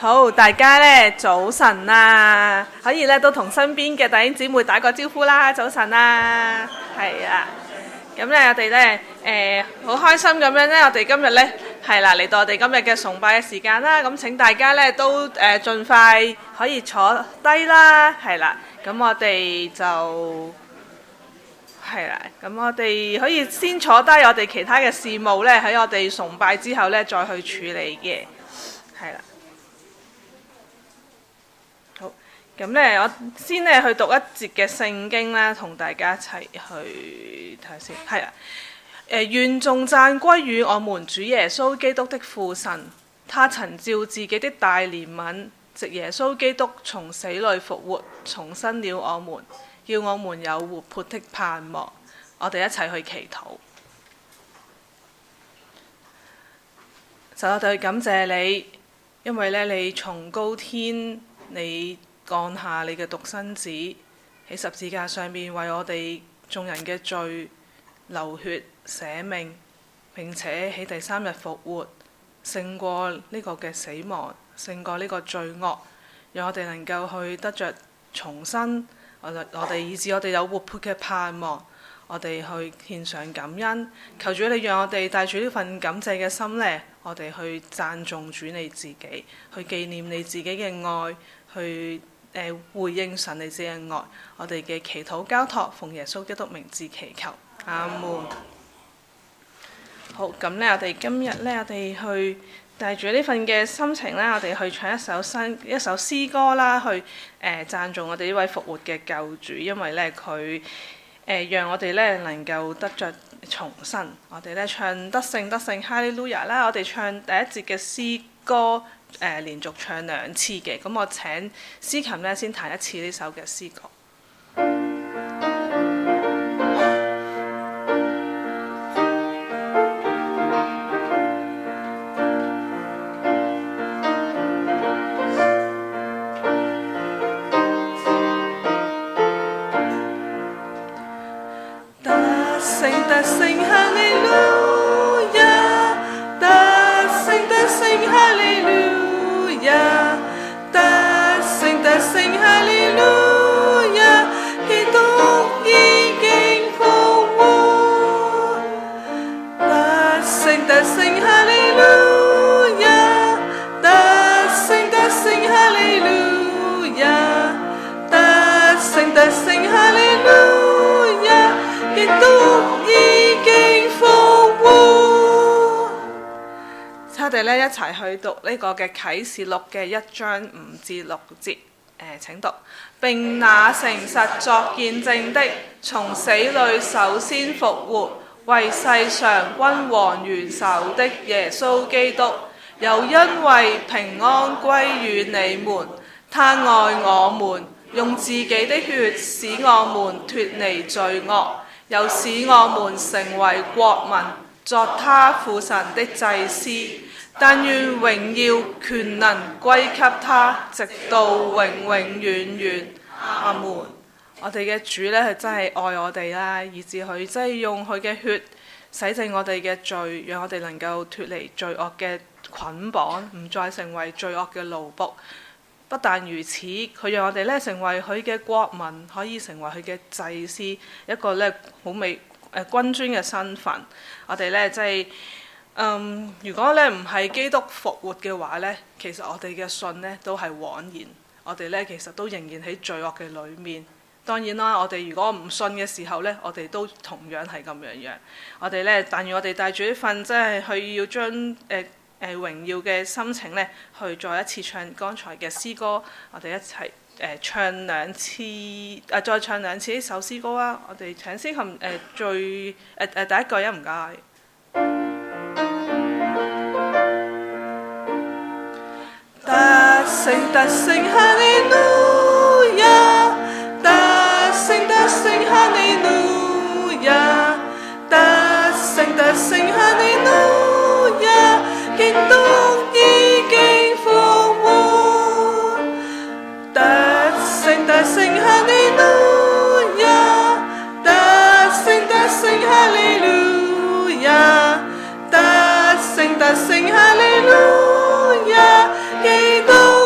好，大家咧早晨啊，可以咧都同身邊嘅弟兄姊妹打個招呼啦，早晨啊，係啊，咁咧我哋咧好開心咁樣咧，我哋今日咧係啦嚟到我哋今日嘅崇拜嘅時間啦，咁請大家咧都盡快可以坐低啦，係啦，咁我哋就係啦，咁我哋可以先坐低，我哋其他嘅事務咧喺我哋崇拜之後咧再去處理嘅，係啦。咁咧，我先咧去讀一節嘅聖經啦，同大家一齊去睇下先。係啊，願頌讚歸於我們主耶穌基督的父神，他曾照自己的大憐憫，藉耶穌基督從死裏復活，重生了我們，叫我們有活潑的盼望。我哋一齊去祈禱。神，我哋感謝你，因為咧你從高天你降下你嘅獨生子喺十字架上面為我哋眾人嘅罪流血捨命，並且喺第三日復活，勝過呢個嘅死亡，勝過呢個罪惡，讓我哋能夠去得着重生，我哋以致我哋有活潑嘅盼望，我哋去獻上感恩，求主你讓我哋帶住呢份感謝嘅心呢，我哋去讚頌主你自己，去紀念你自己嘅愛，去回應神你自己嘅愛，我哋嘅祈禱交託奉耶穌基督名字祈求，阿門。好，咁呢，我哋今日呢，我哋去帶住呢份嘅心情呢，我哋去唱一首詩歌啦，去讚頌我哋呢位復活嘅救主，因為呢，佢讓我哋呢能夠得着重生。我哋呢唱得勝得勝哈利路亞啦，我哋唱第一節嘅詩歌。連續唱2次嘅，咁我請司琴呢先彈一次呢首嘅詩歌。得勝得勝哈利路亞，得勝得勝哈利路亞，得勝得勝哈利路亞，基督已經復活。得勝得勝哈利路亞，得勝得勝哈利路亞，得勝得勝哈利路亞，基督已經復活。我哋咧一齊去讀呢個嘅啟示錄嘅1章5至6節，請讀。並那誠實作見證的，從死裏首先復活，為世上君王元首的耶穌基督，又因為平安歸於你們，他愛我們，用自己的血使我們脫離罪惡，又使我們成為國民，作他父神的祭司。但願榮耀權能歸給他，直到永永遠遠。阿門。我哋嘅主呢，係真係愛我哋啦，以至佢真係用佢嘅血洗淨我哋嘅罪，讓我哋能夠脫離罪惡嘅捆綁，唔再成為罪惡嘅奴僕。不但如此，佢讓我哋呢成為佢嘅國民，可以成為佢嘅祭司，一個呢好美君尊嘅身份。我哋呢真係。如果咧唔係基督復活嘅話呢，其實我哋嘅信呢都係枉然，我哋呢其實都仍然喺罪惡嘅裏面。當然啦，我哋如果唔信嘅時候呢，我哋都同樣係咁樣。我哋呢，但願我哋帶住呢份即係去要將榮耀嘅心情呢，去再一次唱剛才嘅詩歌。我哋一齊唱2次，再唱2次呢首詩歌啊！我哋請司琴第一句唔該。得勝得勝哈利路亞，得勝得勝哈利路亞，得勝得勝哈利路亞，基督已經復活。得勝得勝哈利路亞，得勝得勝哈利路亞，得勝得勝哈利路亞。基督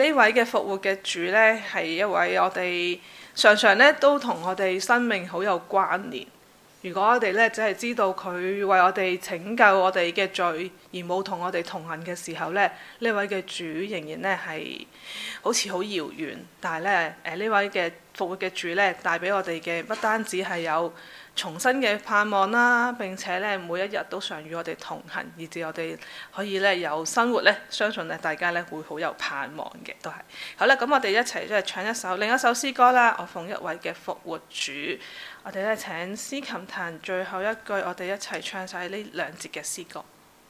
呢位嘅復活嘅主呢，係一位我哋常常呢都同我哋生命好有關聯。如果我哋呢只係知道佢為我哋拯救我哋嘅罪，而冇同我哋同行嘅時候呢，呢位嘅主仍然呢係好似好遙遠。但係呢，呢位嘅復活嘅主呢，帶俾我哋嘅不單止係有重新嘅盼望啦，並且呢每一日都常與我哋同行，以至我哋可以呢有生活呢，相信呢大家呢會好有盼望嘅，都係。好啦，咁我哋一齊即係唱另一首詩歌啦。我奉一位嘅復活主，我哋呢請司琴彈最後一句，我哋一齊唱晒呢兩節嘅詩歌。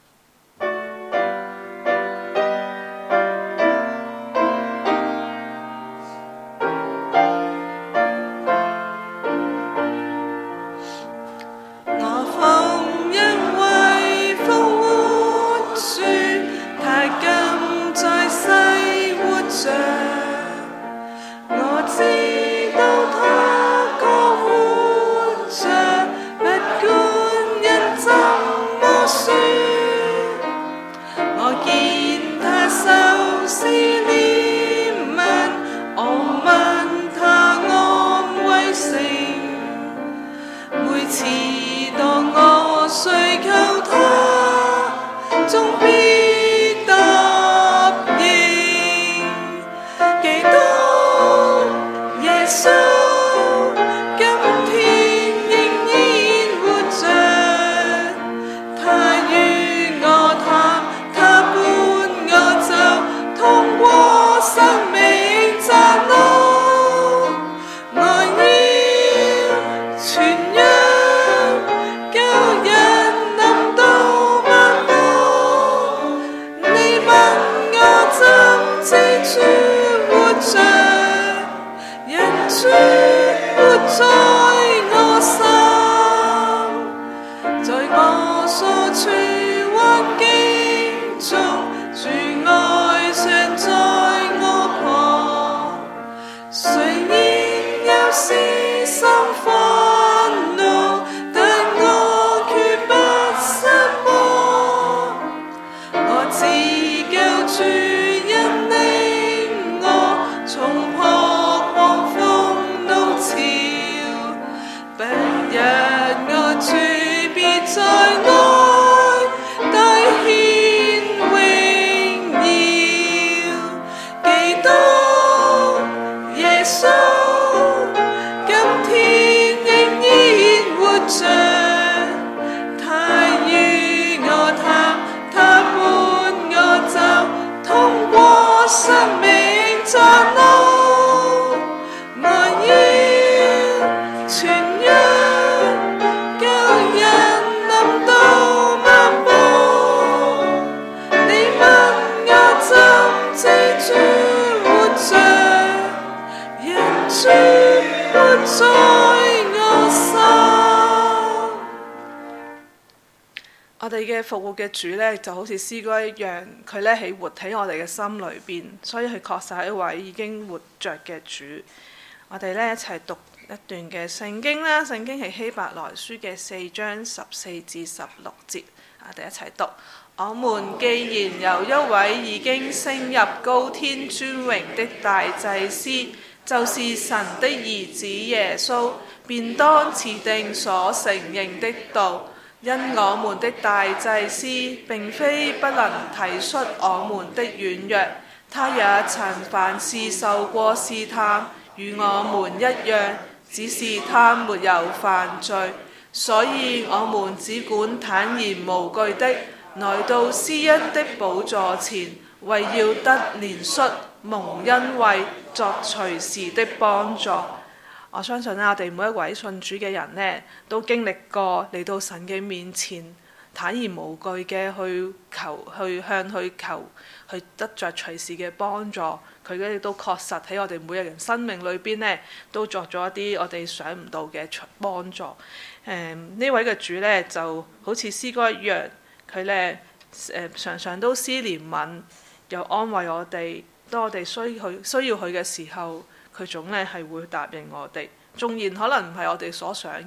我哋嘅復活嘅主呢，就好似詩歌一樣，佢呢係活喺我哋嘅心裏邊，所以佢確實係一位已經活着嘅主。我哋呢一齊讀一段嘅聖經啦，聖經係希伯來書嘅4章14至16節，我哋一齊讀。我們既然有一位已經升入高天尊榮的大祭司，就是神的兒子耶穌，便當持定所承認的道。因我們的大祭司並非不能體恤我們的軟弱，他也曾凡事受過試探，與我們一樣，只是他沒有犯罪。所以我們只管坦然無懼的來到施恩的寶座前，為要得憐恤、蒙恩惠、作隨時的幫助。我相信我哋每一位信主嘅人呢，都經歷過嚟到神嘅面前，坦然無懼嘅向佢求，去得着隨時嘅幫助。佢亦都確實喺我哋每一人生命裏邊呢，都作咗一啲我哋想唔到嘅幫助。呢位嘅主呢，就好似詩歌一樣，佢呢常常都施憐憫，又安慰我哋。當我哋需要佢嘅時候，佢總呢係會答應我哋。縱然可能唔係我哋所想嘅，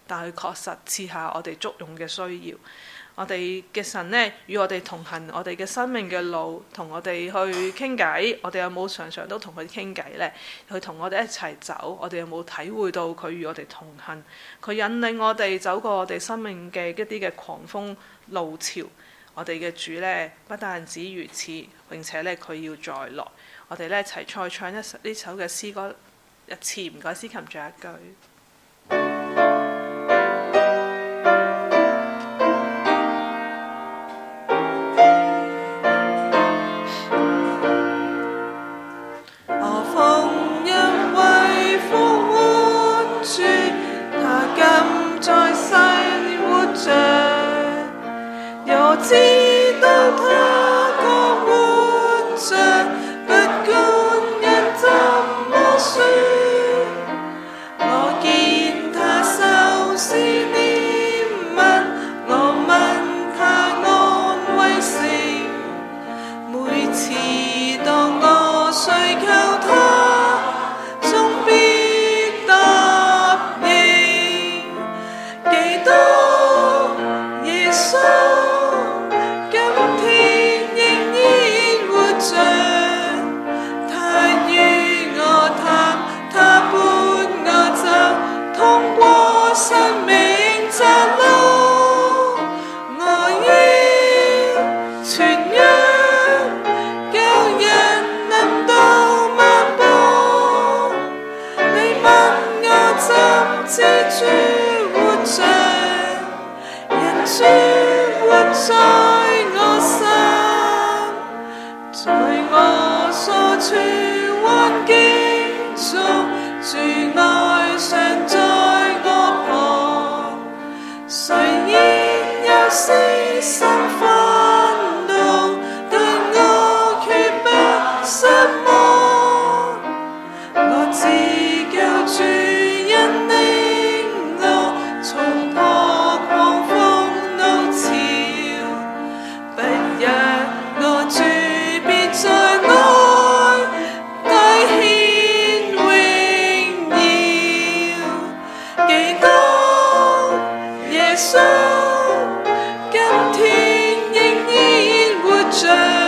但係確實賜下我哋足用嘅需要。我哋嘅神呢，與我哋同行，我哋嘅生命嘅路，同我哋去傾偈。我哋有冇常常都同佢傾偈呢？佢同我哋一齊走，我哋有冇體會到佢與我哋同行？佢引領我哋走過我哋生命嘅一啲嘅狂風路潮。我哋嘅主呢，不但止如此，並且呢，佢要再來。我哋呢，一齊再唱呢首嘅詩歌一次，唔該，司琴仲有一句。 知道他確活着，不管人怎麼說，我見他受試煉問，我問他安慰時，每次當我需求他，終必答應。基督耶穌生命窄路，我要傳揚，叫人能到漫步。你問我怎知主活着，因主活在我心，在我所處環境中，主愛常在。雖然有時心憤怒，但我決不失望。我知救主引領我，衝破狂風怒潮，不讓我主別在內大顯榮耀。基督耶穌今天仍然活着，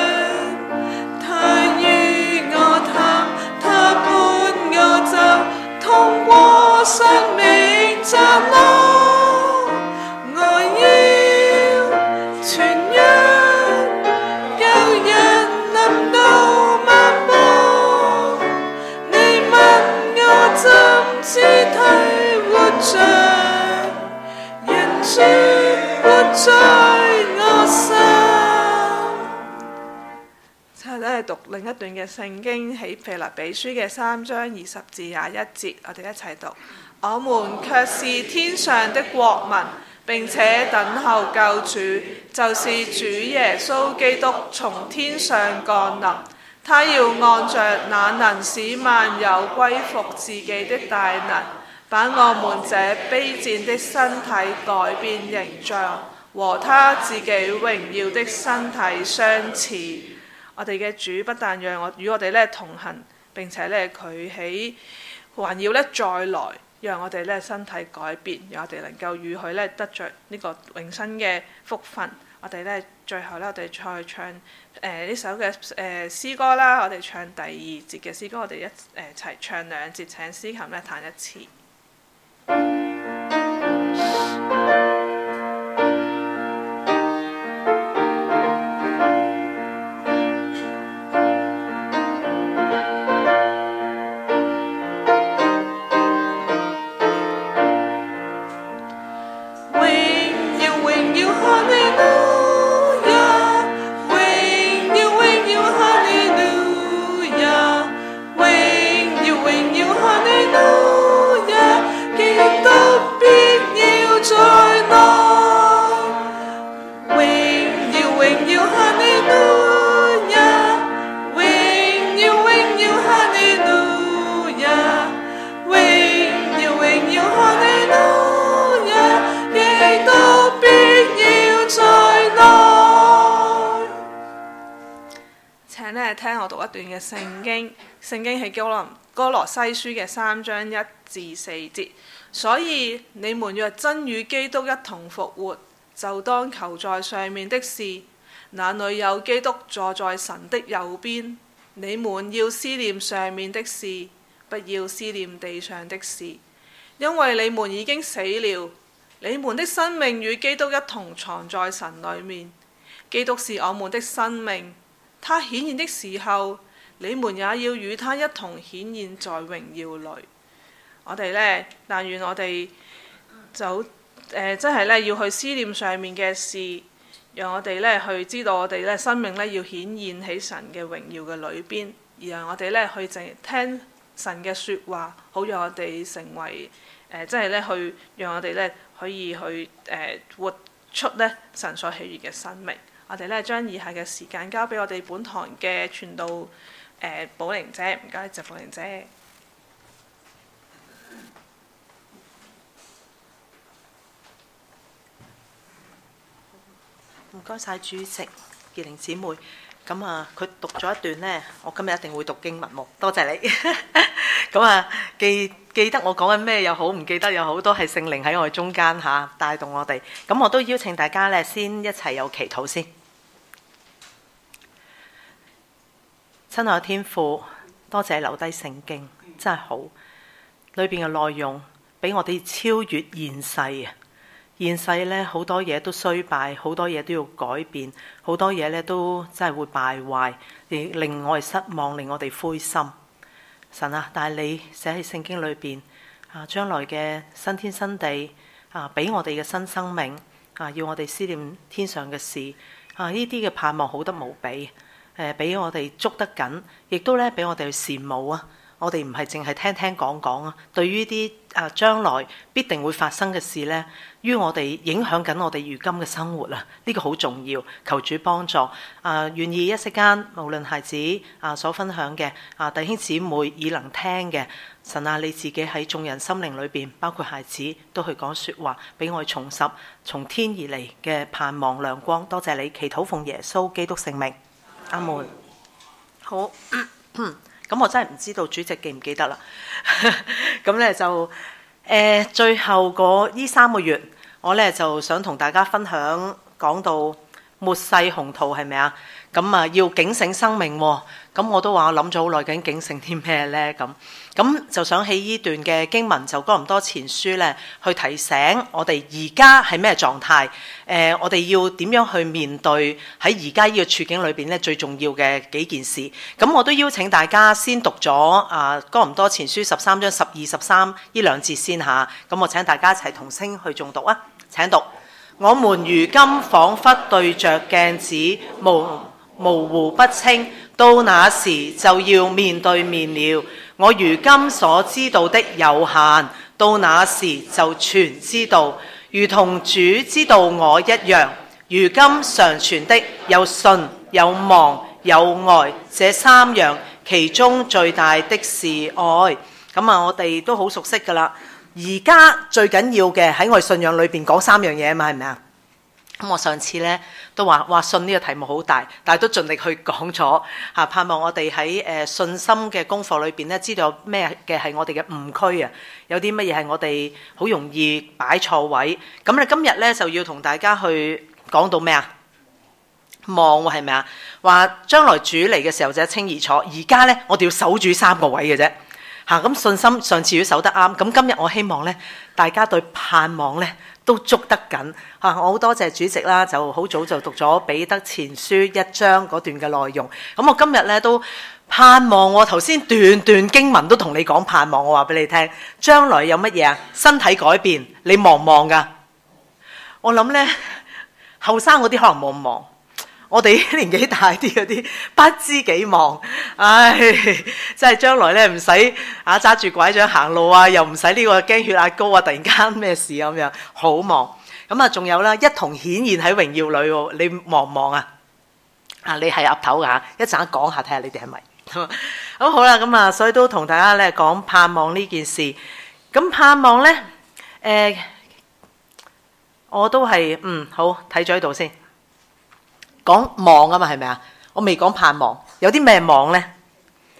他與我談，他伴我走，通過生命窄路，我要傳揚，叫人能到漫步。你問我怎知他活着，主活在我心。之後咧讀另一段嘅聖經，喺腓立比書嘅3章20至21節，我哋一齊讀。我們卻是天上的國民，並且等候救主，就是主耶穌基督從天上降臨。他要按着那能使萬有歸服自己的大能，把我們這卑賤的身體改變形象，和他自己榮耀的身體相似。我哋嘅主不但讓與我哋咧同行，並且咧佢喺還要咧再來，讓我哋咧身體改變，讓我哋能夠與佢咧得着呢個永生嘅福分。我哋咧最後咧，我哋再唱呢首嘅詩歌啦。我哋唱第2節嘅詩歌，我哋一齊唱2節，請司琴咧彈一次。聽我讀一段嘅聖經喺哥羅西書嘅3章1至4節。 所以你們若真與基督一同復活，就當求在上面的事，那裏有基督坐在神的右邊。你們要思念上面的事，不要思念地上的事，因為你們已經死了，你們的生命與基督一同藏在神裏面。基督是我們的生命，他顯現的時候，你們也要與他一同顯現在榮耀裏。我哋呢，但願我哋就真係呢要去思念上面嘅事，讓我哋呢去知道我哋呢生命呢要顯現喺神嘅榮耀嘅裏邊，而讓我哋呢去淨聽神嘅説話，好讓我哋成為真係呢去讓我哋呢可以去活出呢神所喜悅嘅生命。我哋呢將以下嘅時間交俾我哋本堂嘅傳道寶玲姐，唔該，謝寶玲姐。 唔該晒主席傑玲姊妹，咁啊佢讀咗一段呢，我今日一定會讀經文喎，多謝你。咁啊記得我講緊咩又好，唔記得又好，都係聖靈喺我哋中間嚇帶動我哋。咁我都邀請大家呢，先一齊有祈禱先。親愛嘅天父，多謝留低聖經，真係好，裏邊嘅內容俾我哋超越現世啊！現世咧好多嘢都衰敗，好多嘢都要改變，好多嘢咧都真係會敗壞，令我哋失望，令我哋灰心。神啊，但係你寫喺聖經裏邊啊，將來嘅新天新地啊，俾我哋嘅新生命啊，要我哋思念天上嘅事啊，呢啲嘅盼望好得無比，俾我哋捉得緊，亦都咧俾我哋去羨慕啊！我哋唔係淨係聽聽講講啊，對於啲將來必定會發生嘅事呢，於我哋影響緊我哋如今嘅生活啊，呢個好重要。求主幫助願意一息間，無論孩子所分享嘅弟兄姊妹耳能聽嘅，神啊，你自己喺眾人心靈裏邊，包括孩子都去講説話，俾我哋重拾從天而嚟嘅盼望亮光。多謝你，祈禱奉耶穌基督聖名，阿門。好。咁我真係唔知道主席記唔記得啦。咁咧就最後呢3個月，我咧就想同大家分享講到末世鴻圖係咪啊？咁啊要警醒生命喎。咁我都話我諗咗好耐，究竟警醒啲咩咧？咁就想起呢段嘅經文，就哥林多前書咧，去提醒我哋而家係咩狀態？我哋要點樣去面對喺而家呢個處境裏邊咧最重要嘅幾件事？咁我都邀請大家先讀咗哥林多前書13章12、13呢2節先嚇。咁我請大家一齊同聲去誦讀啊！請讀：我們如今彷彿對着鏡子模糊不清，到那時就要面對面了。我如今所知道的有限，到那時就全知道，如同主知道我一樣。如今常存的有信、有望、有愛，這3樣，其中最大的是愛。咁我哋都好熟悉㗎啦。而家最緊要嘅喺我哋信仰裏邊講3樣嘢啊嘛，係咪啊？咁我上次咧都話信呢個題目好大，但係都盡力去講咗嚇，盼望我哋喺信心嘅功課裏邊咧，知道咩嘅係我哋嘅誤區啊，有啲乜嘢係我哋好容易擺錯位。咁咧今日咧就要同大家去講到咩啊？望喎係咪啊？話將來主嚟嘅時候就一清二楚，而家咧我哋要守住3個位嘅啫嚇。咁信心上次要守得啱，咁今日我希望咧大家對盼望咧都捉得緊嚇。我好多謝主席啦，就好早就讀咗彼得前書1章嗰段嘅內容。咁我今日咧都盼望，我頭先段經文都同你講盼望，我話俾你聽，將來有乜嘢啊？身體改變，你望唔望噶？我諗咧後生嗰啲可能冇咁望，我哋年紀大啲嗰啲不知幾望。唉，真係將來咧唔使揸住拐杖行路啊，又唔使呢個驚血壓高啊，突然間咩事咁樣，好望。咁仲有啦，一同顯現喺榮耀裏喎，你望唔望啊？你係岌頭㗎，一陣講下睇下你哋係咪？咁好啦，咁所以都同大家咧講盼望呢件事。咁盼望咧，我都係好睇咗喺度先。講望啊嘛，係咪啊？我未講盼望，有啲咩望呢？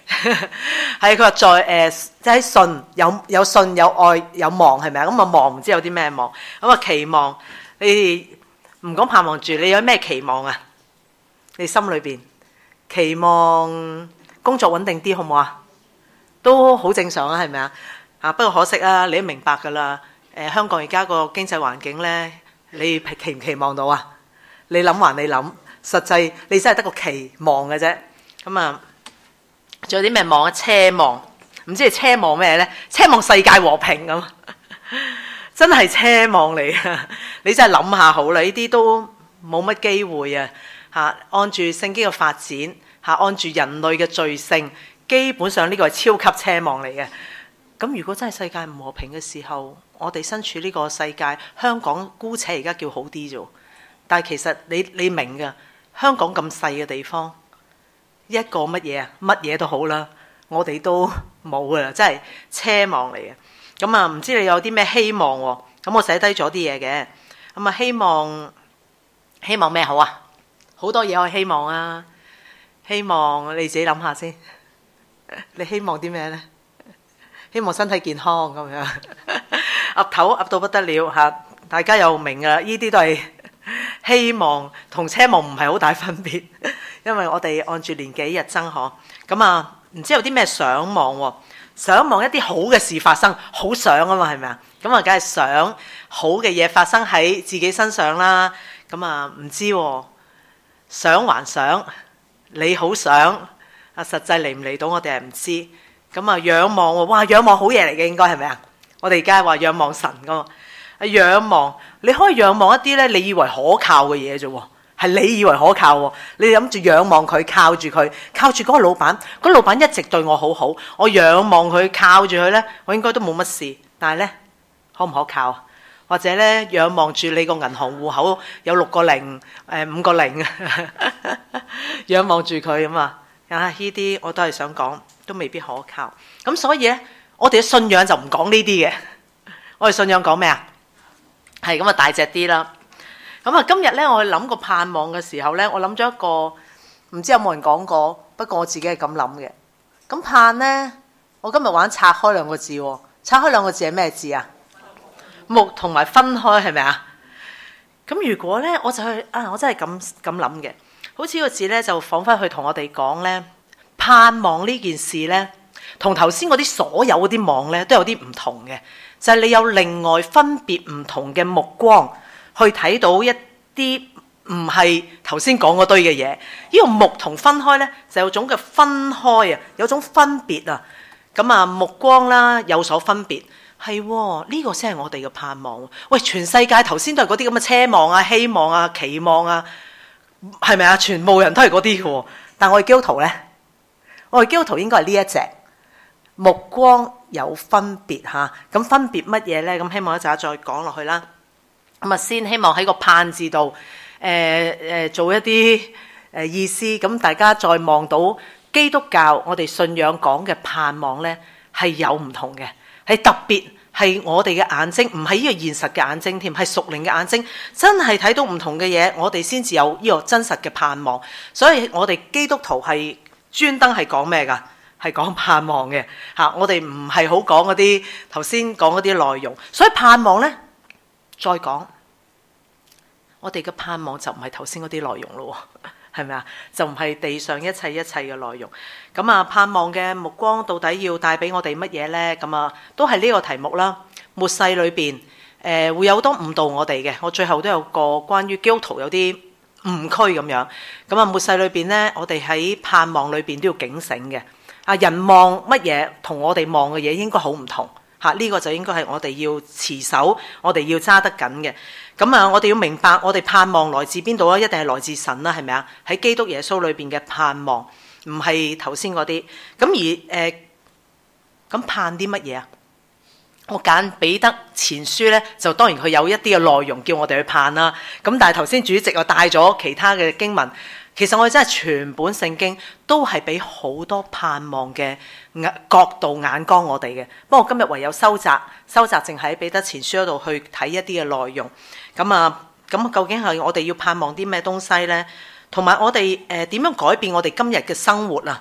係佢話即係信有信有愛有望，係咪啊？咁啊望唔知有啲咩望，咁啊期望。你哋唔講盼望住，你有咩期望啊？你心裏邊期望工作穩定啲，好唔好啊？都好正常啊，係咪啊？不過可惜啊，你都明白噶啦。香港而家個經濟環境呢，你期唔期望到啊？你諗還你諗，實際你真係得個期望嘅啫。咁啊，仲有啲咩望啊？奢望，唔知你奢望咩呢？奢望世界和平咁，真係奢望你啊！你真係諗下好啦，呢啲都冇乜機會啊！按住聖經嘅發展，按住人類嘅罪性，基本上呢個係超級奢望嚟嘅。咁如果真係世界唔和平嘅時候，我哋身處呢個世界，香港姑且而家叫好啲啫。但係其實你明㗎，香港咁細嘅地方，一個乜嘢啊，乜嘢都好啦，我哋都冇㗎啦，真係奢望嚟嘅。咁啊，唔知你有啲咩希望喎？咁我寫低咗啲嘢嘅。咁啊，希望咩好啊？好多嘢可以希望啊！希望你自己諗下先。你希望啲咩呢？希望身體健康咁樣，岌頭岌到不得了嚇！大家又明㗎，呢啲都係希望，同奢望唔係好大分別，因為我哋按住年紀日增嗬。咁啊，唔知有啲咩想望喎？想望一啲好嘅事發生，好想啊嘛，係咪啊？咁啊，梗係想好嘅嘢發生喺自己身上啦。咁啊，唔知喎，想還想，你好想啊，實際嚟唔嚟到我哋係唔知。咁啊，仰望喎，哇，仰望好嘢嚟嘅，應該係咪啊？我哋而家係話仰望神噶嘛，仰望你可以仰望一啲咧，你以為可靠嘅嘢啫喎，係你以為可靠喎，你諗住仰望佢，靠住佢，靠住嗰個老闆，嗰老闆一直對我好好，我仰望佢，靠住佢咧，我應該都冇乜事。但係咧，可唔可靠？或者咧，仰望住你個銀行戶口有6個零，5個零，仰望住佢咁啊！呢啲我都係想講，都未必可靠。咁所以咧，我哋嘅信仰就唔講呢啲嘅。我哋信仰講咩啊？係咁啊，大隻啲啦。咁啊，今日咧，我去諗個盼望嘅時候咧，我諗咗一個，唔知有冇人講過，不過我自己係咁諗嘅。咁盼咧，我今日玩拆開2個字喎。拆開2個字係咩字啊？木同埋分開係咪啊？咁如果咧，我就去我真係咁諗嘅。好似個字咧，就彷彿去同我哋講咧，盼望呢件事咧，同頭先嗰啲所有嗰啲望咧，都有啲唔同嘅。就係你有另外分別唔同嘅目光去睇到一啲唔係頭先講嗰堆嘅嘢。呢個木同分開咧，就有種嘅分開啊，有種分別啊。咁啊，目光啦有所分別，係呢個先係我哋嘅盼望。喂，全世界頭先都係嗰啲咁嘅奢望啊、希望啊、期望啊。係咪啊？全部人都係嗰啲嘅，但我哋基督徒呢？我哋基督徒應該係呢一隻目光有分別嚇。咁分別乜嘢呢？咁希望一陣再講落去啦。咁啊，先希望喺個盼字度做一啲意思。咁大家再望到基督教我哋信仰講嘅盼望呢，係有唔同嘅，係特別。係我哋嘅眼睛，唔係呢個現實嘅眼睛添，係屬靈嘅眼睛，真係睇到唔同嘅嘢，我哋先至有呢個真實嘅盼望。所以我哋基督徒係專登係講咩㗎？係講盼望嘅嚇。我哋唔係好講嗰啲頭先講嗰啲內容。所以盼望呢，再講，我哋嘅盼望就唔係頭先嗰啲內容咯。係咪啊？就唔係地上一切嘅內容。咁啊，盼望嘅目光到底要帶俾我哋乜嘢呢？咁啊，都係呢個題目啦。末世裏邊會有好多誤導我哋嘅。我最後都有個關於基督徒有啲誤區咁樣。咁啊，末世裏邊呢，我哋喺盼望裏邊都要警醒嘅。啊，人望乜嘢同我哋望嘅嘢應該好唔同嚇。呢個就應該係我哋要持守，我哋要揸得緊嘅。咁啊，我哋要明白，我哋盼望來自邊度啊？一定係來自神啦，係咪啊？喺基督耶穌裏邊嘅盼望，唔係頭先嗰啲。咁而咁盼啲乜嘢啊？我揀彼得前書咧，就當然佢有一啲嘅內容叫我哋去盼啦。咁但係頭先主席又帶咗其他嘅經文，其實我哋真係全本聖經都係俾好多盼望嘅角度眼光我哋嘅。不過今日唯有收窄，淨喺彼得前書嗰度去睇一啲嘅內容。咁究竟係我哋要盼望啲咩東西呢？同埋我哋點樣改變我哋今日嘅生活啊？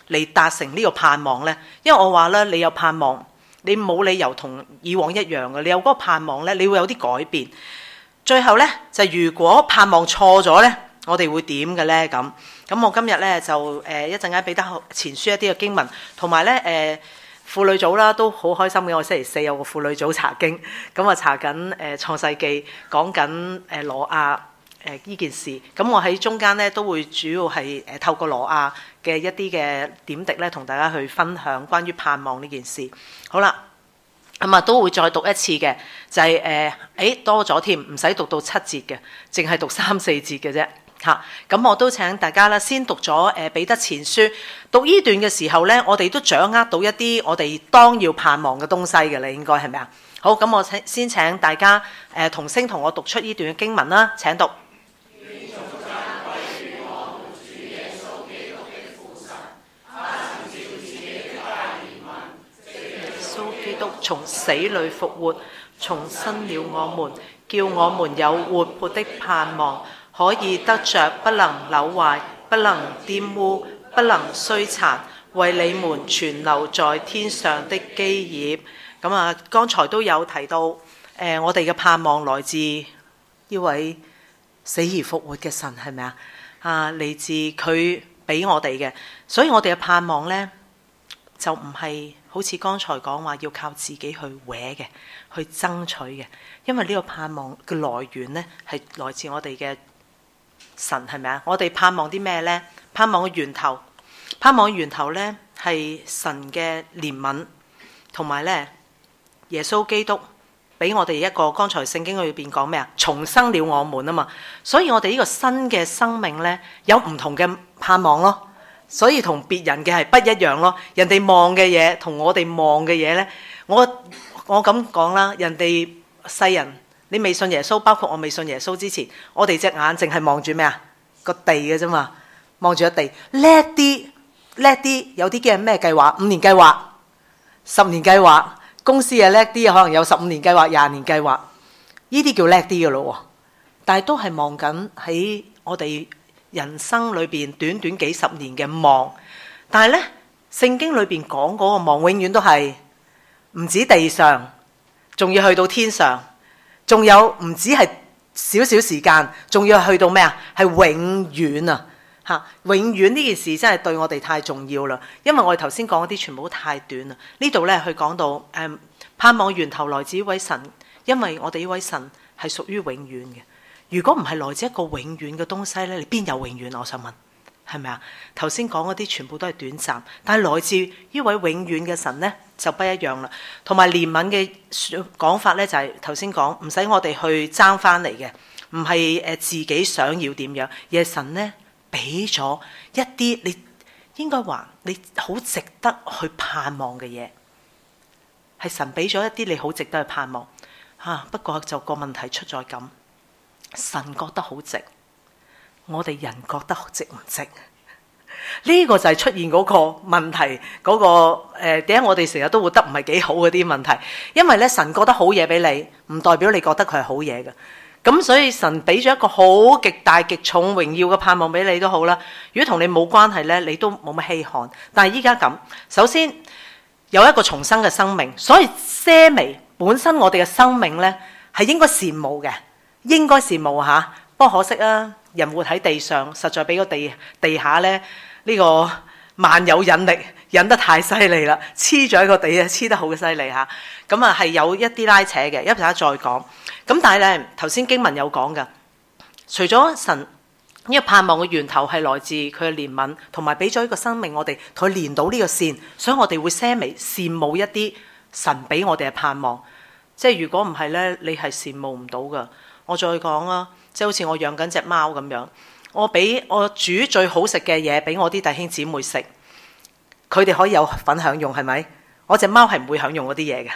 嚟達成呢個盼望呢？因為我話咧，你有盼望，你冇理由同以往一樣嘅。你有嗰個盼望呢，你會有啲改變。最後呢，就如果盼望錯咗呢，我哋會點嘅呢？咁我今日呢，就一陣間彼得前書一啲嘅經文，同埋呢婦女組啦都好開心嘅。我星期四有個婦女組查經，咁啊查緊創世記，講緊挪亞呢件事。咁我喺中間呢，都會主要係透過挪亞嘅一啲嘅點滴呢，同大家去分享關於盼望呢件事。好啦。咁都會再讀一次嘅，就係多咗添，唔使讀到7節嘅，淨係讀3、4節嘅啫嚇。咁我都請大家啦，先讀咗彼得前書，讀呢段嘅時候呢，我哋都掌握到一啲我哋當要盼望嘅東西嘅啦，應該係咪啊？好，咁我先請大家同聲同我讀出呢段嘅經文啦。請讀。從死裏復活，重生了我們，叫我們有活潑的盼望，可以得着不能朽壞、不能玷污、不能衰殘，為你們存留在天上的基業。咁剛才都有提到，我哋嘅盼望來自呢位死而復活嘅神，係咪啊？嚟自佢俾我哋嘅，所以我哋嘅盼望呢，就唔係好似剛才講話要靠自己去搲嘅，去爭取嘅，因為呢個盼望嘅來源呢，係來自我哋嘅神，係咪啊？我哋盼望啲咩呢？盼望嘅源頭呢，係神嘅憐憫，同埋呢耶穌基督俾我哋一個，剛才聖經裏邊講咩啊？重生了我們啊嘛，所以我哋呢個新嘅生命呢，有唔同嘅盼望咯。所以同別人嘅係不一樣咯，人哋望嘅嘢同我哋望嘅嘢呢，我咁講啦，人哋世人，你未信耶穌，包括我未信耶穌之前，我哋隻眼淨係望住咩啊？個地嘅啫嘛，望住個地，叻啲，有啲嘅係咩計劃？5年計劃、10年計劃，公司又叻啲，可能有15年計劃、20年計劃，呢啲叫叻啲嘅咯。但係都係望緊喺我哋人生裏邊短短幾十年嘅望，但係呢，聖經裏邊講嗰個望永遠都係唔止地上，仲要去到天上，仲有唔止係少少時間，仲要去到咩啊？係永遠啊！嚇，永遠呢件事真係對我哋太重要啦，因為我哋頭先講嗰啲全部都太短啦。呢度呢，佢講到盼望源頭來自一位神，因為我哋呢位神係屬於永遠嘅。如果唔係來自一個永遠嘅東西呢，你邊有永遠？我想問，係咪啊？頭先講嗰啲全部都係短暫，但係來自呢位永遠嘅神呢，就不一樣啦。同埋憐憫嘅講法呢，就係頭先講，唔使我哋去爭翻嚟嘅，唔係自己想要點樣，而係神呢俾咗一啲你應該話你好值得去盼望嘅嘢，係神俾咗一啲你好值得去盼望嚇。不過就個問題出在咁。神覺得好值，我哋人覺得值唔值？呢個就係出現嗰個問題，嗰個點解我哋成日都活得唔係幾好嗰啲問題？因為咧，神覺得好嘢俾你，唔代表你覺得佢係好嘢嘅。咁所以神俾咗一個好極大極重榮耀嘅盼望俾你都好啦。如果同你冇關係咧，你都冇乜稀罕。但係依家咁，首先有一個重生嘅生命，所以些微本身我哋嘅生命咧係應該羨慕嘅。應該羨慕下，不過可惜啊，人活喺地上，實在俾個地下咧呢個萬有引力引得太犀利啦，黐咗喺個地啊，黐得好犀利嚇。咁係有一啲拉扯嘅，一陣再講。咁但係咧，頭先經文有講噶，除咗神呢個盼望嘅源頭係來自佢嘅憐憫，同埋俾咗一個生命我哋同佢連到呢個線，所以我哋會些微羨慕一啲神俾我哋嘅盼望。即係如果唔係咧，你係羨慕唔到噶。我再講啊，即係好似我養緊隻貓咁樣，我俾我煮最好食嘅嘢俾我啲弟兄姊妹食，佢哋可以有份享用，係咪？我隻貓係唔會享用嗰啲嘢嘅，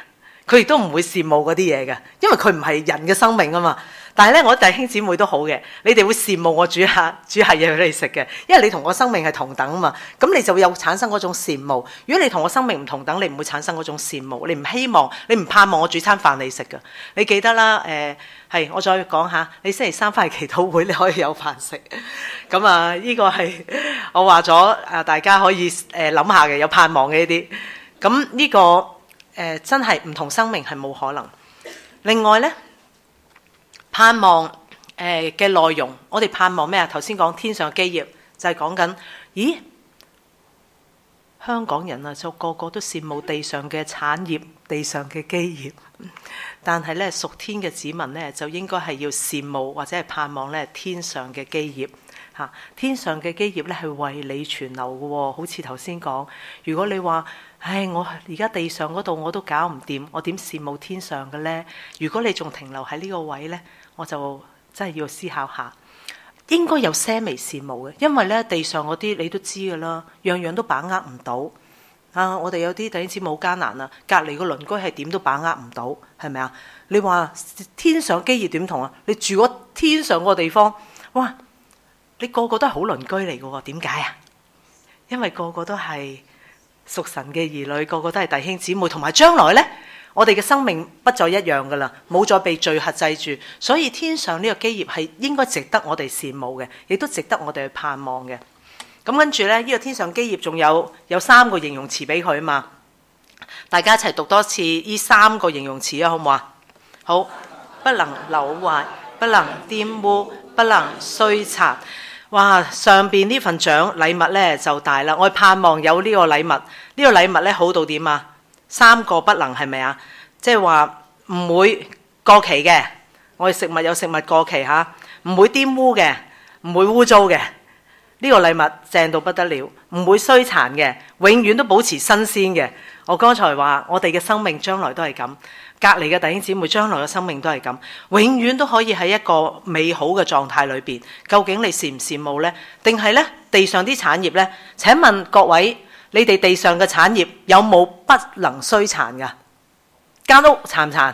佢亦都唔會羨慕嗰啲嘢嘅，因為佢唔係人嘅生命啊嘛。但係咧，我啲弟兄姊妹都好嘅，你哋會羨慕我煮下嘢俾你食嘅，因為你同我生命係同等啊嘛。咁你就會有產生嗰種羨慕。如果你同我生命唔同等，你唔會產生嗰種羨慕，你唔希望，你唔盼望我煮餐飯你食嘅。你記得啦，係我再講下，你星期三翻嚟祈禱會，你可以有飯食。咁啊，呢個係我話咗啊，大家可以諗下嘅，有盼望嘅呢啲。咁呢個真係唔同生命係冇可能。另外呢，盼望嘅內容，我哋盼望咩啊？頭先講天上基業，就係講緊，咦？香港人啊，就個個都羨慕地上嘅產業、地上嘅基業，但係咧屬天嘅子民咧，就應該係要羨慕或者係盼望咧天上嘅基業嚇。天上嘅基業咧係為你存留嘅喎，好似頭先講，如果你話，唉，我而家地上嗰度我都搞唔掂，我點羨慕天上嘅咧？如果你仲停留喺呢個位咧，我就真係要思考下，應該有些微羨慕嘅，因為咧地上嗰啲你都知㗎啦，樣樣都把握唔到啊！我哋有啲弟兄姊妹好艱難啊，隔離個鄰居係點都把握唔到，係咪啊？你話天上基業點同啊？你住嗰天上個地方，哇！你個個都係好鄰居嚟㗎喎，點解啊？因為個個都係屬神嘅兒女，個個都係弟兄姊妹，同埋將來呢，我哋嘅生命不再一樣噶啦，冇再被罪轄制住，所以天上呢個基業係應該值得我哋羨慕嘅，亦都值得我哋去盼望嘅。咁跟住呢，呢個天上基業仲有3個形容詞俾佢啊嘛，大家一齊讀多次呢3個形容詞啊，好唔好啊？好，不能朽壞，不能玷污，不能衰殘。哇！上邊呢份獎禮物呢就大啦，我盼望有呢個禮物，呢個禮物呢好到點啊？3個不能係咪啊？即係話唔會過期嘅，我哋食物有食物過期嚇，唔會玷污嘅，唔會污糟嘅。呢個禮物正到不得了，唔會衰殘嘅，永遠都保持新鮮嘅。我剛才話我哋嘅生命將來都係咁。隔離嘅弟兄姊妹將來嘅生命都係咁，永遠都可以喺一個美好嘅狀態裏邊。究竟你羨唔羨慕呢？定係呢地上啲產業呢？請問各位，你哋地上嘅產業有冇不能衰殘㗎？間屋殘唔殘？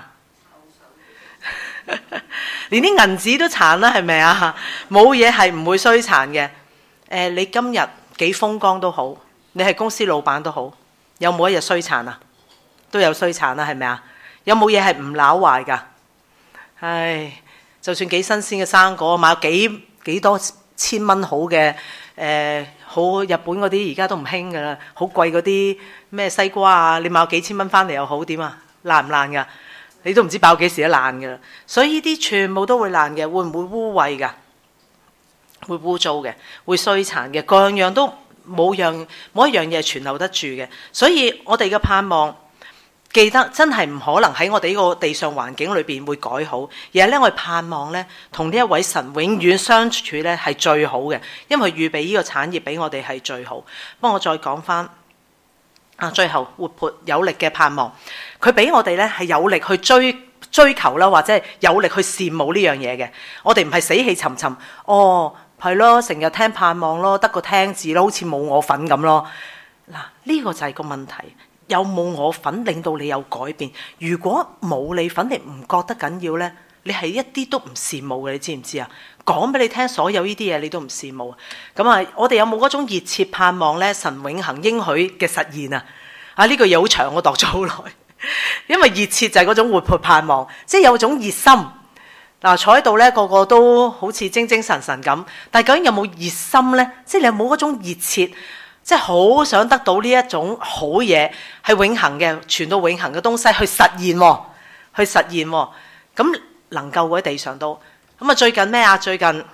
連啲銀紙都殘啦，係咪啊？冇嘢係唔會衰殘嘅。你今日幾風光都好，你係公司老闆都好，有冇一日衰殘啊？都有衰殘啦，係咪啊？有冇嘢係唔朽壞㗎？唉，就算幾新鮮嘅生果，買幾多千蚊好嘅，好日本嗰啲而家都唔興㗎啦，好貴嗰啲咩西瓜啊，你買幾千蚊翻嚟又好點啊？爛唔爛㗎？你都唔知爆幾時都爛㗎啦。所以呢啲全部都會爛嘅，會唔會污穢㗎？會污糟嘅，會衰殘嘅，各樣都冇一樣嘢係存留得住嘅。所以我哋嘅盼望，記得真係唔可能喺我哋呢個地上環境裏邊會改好，而係咧我哋盼望咧同呢一位神永遠相處咧係最好嘅，因為預備呢個產業俾我哋係最好。不過我再講翻最後活潑有力嘅盼望，佢俾我哋咧係有力去追求啦，或者係有力去羨慕呢樣嘢嘅。我哋唔係死氣沉沉，係咯，成日聽盼望咯，得個聽字咯，好似冇我份咁咯。嗱，呢個就係個問題。有冇我份令到你有改變？如果冇你份，你唔覺得緊要呢？你係一啲都唔羨慕嘅，你知唔知啊？講俾你聽，所有呢啲嘢你都唔羨慕。咁啊，我哋有冇嗰種熱切盼望呢？神永恆應許嘅實現啊！呢句嘢好長，我度咗好耐。因為熱切就係嗰種活潑盼望，即係有種熱心。嗱，坐喺度呢，個個都好似精精神神咁，但係究竟有冇熱心呢？即係你有冇嗰種熱切？即係好想得到呢一種好嘢，係永恆嘅，傳到永恆嘅東西去實現喎，去實現喎。咁能夠喺地上都咁啊？最近咩啊？最近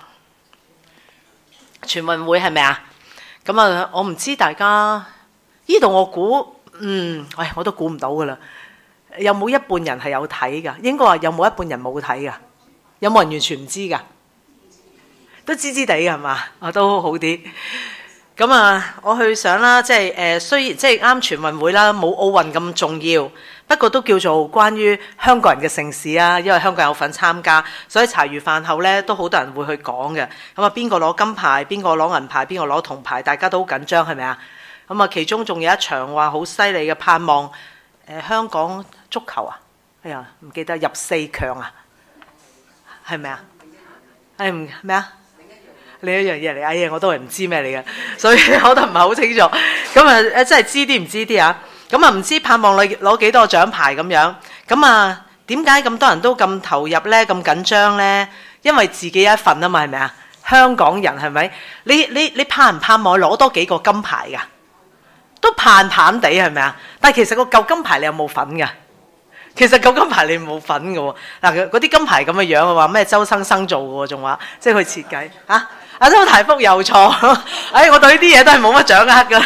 全運會係咪啊？咁啊，我唔知大家呢度我估，我都估唔到噶啦。有冇一半人係有睇噶？應該話有冇一半人冇睇噶？有冇人完全唔知噶？都知知地係嘛？都好啲。咁啊，我去想啦，即係雖然即係啱全運會啦，冇奧運咁重要，不過都叫做關於香港人嘅盛事啊，因為香港有份參加，所以茶餘飯後咧都好多人會去講嘅。咁啊，邊個攞金牌，邊個攞銀牌，邊個攞銅牌，大家都好緊張，係咪啊？咁啊，其中仲有一場話好犀利嘅盼望，香港足球啊， 哎呀，唔記得入4強啊，係咪啊？唔咩啊？另一樣嘢嚟，哎呀，我都係唔知咩嚟嘅，所以我都唔係好清楚。咁啊，真係知啲唔知啲啊。咁啊，唔知盼望你攞幾多獎牌咁樣。咁啊，點解咁多人都咁投入呢？咁緊張呢？因為自己一份啊嘛，係咪啊？香港人係咪？你盼唔盼望攞多幾個金牌㗎？都盼地係咪啊？但係其實個舊金牌你有冇份㗎？其實舊金牌你冇份㗎喎。嗱，嗰啲金牌咁嘅樣啊，話咩周生做嘅喎，仲話即係佢設計嚇。阿周大福又錯，哎，我對呢啲嘢都係冇乜掌握㗎。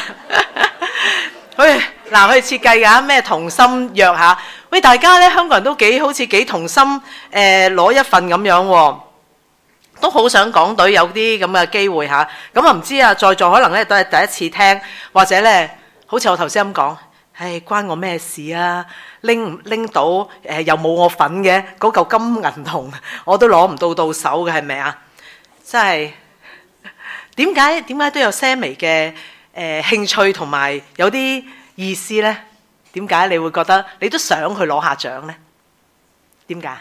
佢設計㗎咩同心約下，喂，大家咧香港人都好似幾同心攞一份咁樣喎，都好想港隊有啲咁嘅機會嚇。咁啊唔知啊，在座可能咧都係第一次聽，或者咧好似我頭先咁講，唉，關我咩事啊？拎到又冇我份嘅嗰嚿金銀銅，我都攞唔到手嘅，係咪啊？真係點解都有些微嘅興趣同埋有啲意思呢？點解你會覺得你都想去攞下獎呢？點解？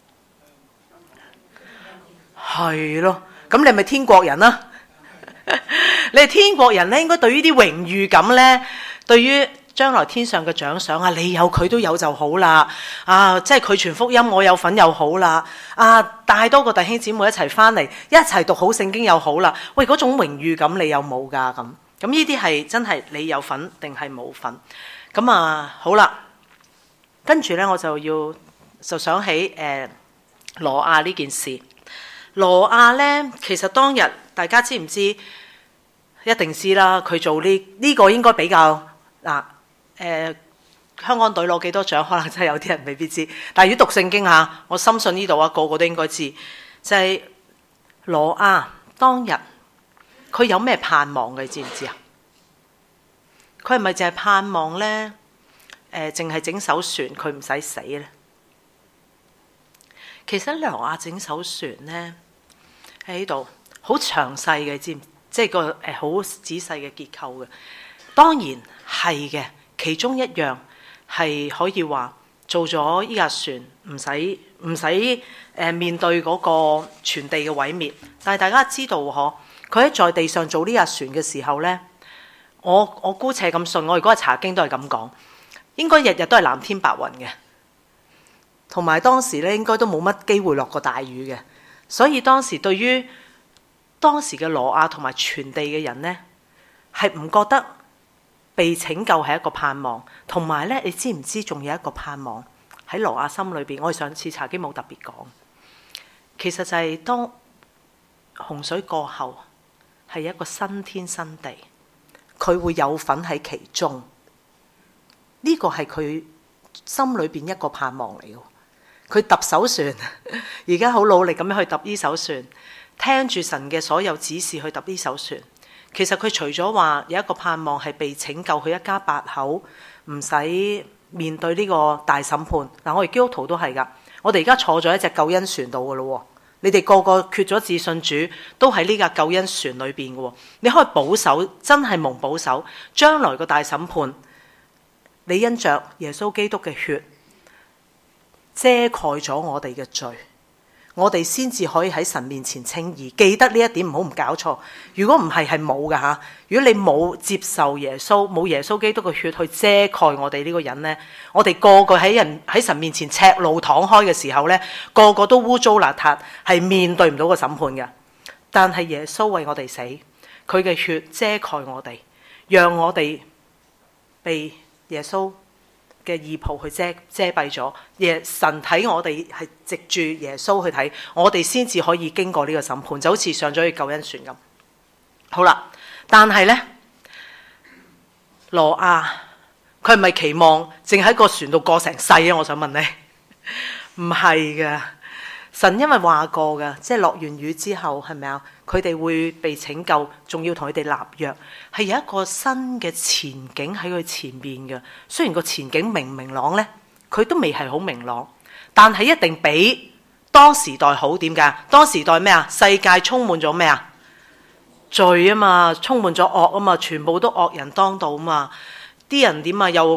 係咯，咁你係咪天國人啊？你係天國人咧，應該對於啲榮譽感呢，對於將來天上嘅獎賞啊，你有佢都有就好啦。啊，即係佢傳福音，我有份又好啦。啊，帶多個弟兄姊妹一齊翻嚟，一齊讀好聖經又好啦。喂，嗰種榮譽感你有冇㗎？咁呢啲係真係你有份定係冇份？咁啊，好啦，跟住呢，我就想起羅亞呢件事。羅亞呢，其實當日大家知唔知？一定知啦，佢做呢個應該比較香港隊攞幾多獎，可能真係有啲人未必知。但係如果讀聖經下，我深信呢度個個都應該知，就係羅亞當日佢有咩盼望嘅？你知唔知啊？佢係咪淨係盼望呢？淨係整艘船，佢唔使死呢？其實羅亞整艘船呢，喺呢度好詳細嘅，知唔知？即係個好仔細嘅結構嘅。當然係嘅，其中一樣係可以話做咗依架船唔使面對嗰個全地嘅毀滅。但係大家知道嗬，佢喺在地上做呢架船嘅時候呢，我姑且咁信，我如果係查經都係咁講，應該日日都係藍天白雲嘅，同埋當時咧應該都冇乜機會落過大雨嘅，所以當時對於當時嘅羅亞同埋全地嘅人呢，係唔覺得被拯救係一個盼望，同埋呢，你知唔知仲有一個盼望喺羅亞心裏邊？我哋上次查經冇特別講，其實就係當洪水過後係一個新天新地，佢會有份喺其中。呢個係佢心裏邊一個盼望嚟嘅。佢揼艘船，而家好努力咁樣去揼呢艘船。聽住神嘅所有指示去揼呢艘船，其實佢除咗話有一個盼望係被拯救，佢一家8口唔使面對呢個大審判。嗱，我哋基督徒都係㗎，我哋而家坐咗一隻救恩船度㗎咯。你哋個個決咗志信主，都喺呢架救恩船裏邊嘅。你可以保守，真係蒙保守。將來個大審判，你因着耶穌基督嘅血遮蓋咗我哋嘅罪。我哋先至可以喺神面前稱義，記得呢一點，唔好唔搞錯。如果唔係，係冇㗎吓。如果你冇接受耶穌，冇耶穌基督嘅血去遮蓋我哋呢個人呢，我哋個個喺神面前赤露敞開嘅時候呢，個個都污糟邋遢，係面對唔到個審判嘅。但係耶穌為我哋死，佢嘅血遮蓋我哋，讓我哋被耶穌嘅義袍去遮蔽咗，神睇我哋係藉住耶穌去睇，我哋先至可以經過呢個審判，就好似上咗去救恩船咁。好啦，但係呢，羅亞佢係咪期望淨喺個船度過成世啊？我想問你，唔係噶，神因為話過噶，即係落完雨之後，係咪啊？佢哋會被拯救，仲要同佢哋立約，係有一個新嘅前景喺佢前面嘅。雖然個前景明唔明朗呢，佢都未係好明朗，但係一定比當時代好。點解？當時代咩啊？世界充滿咗咩啊？罪啊嘛，充滿咗惡啊嘛，全部都惡人當道啊嘛。啲人點啊？又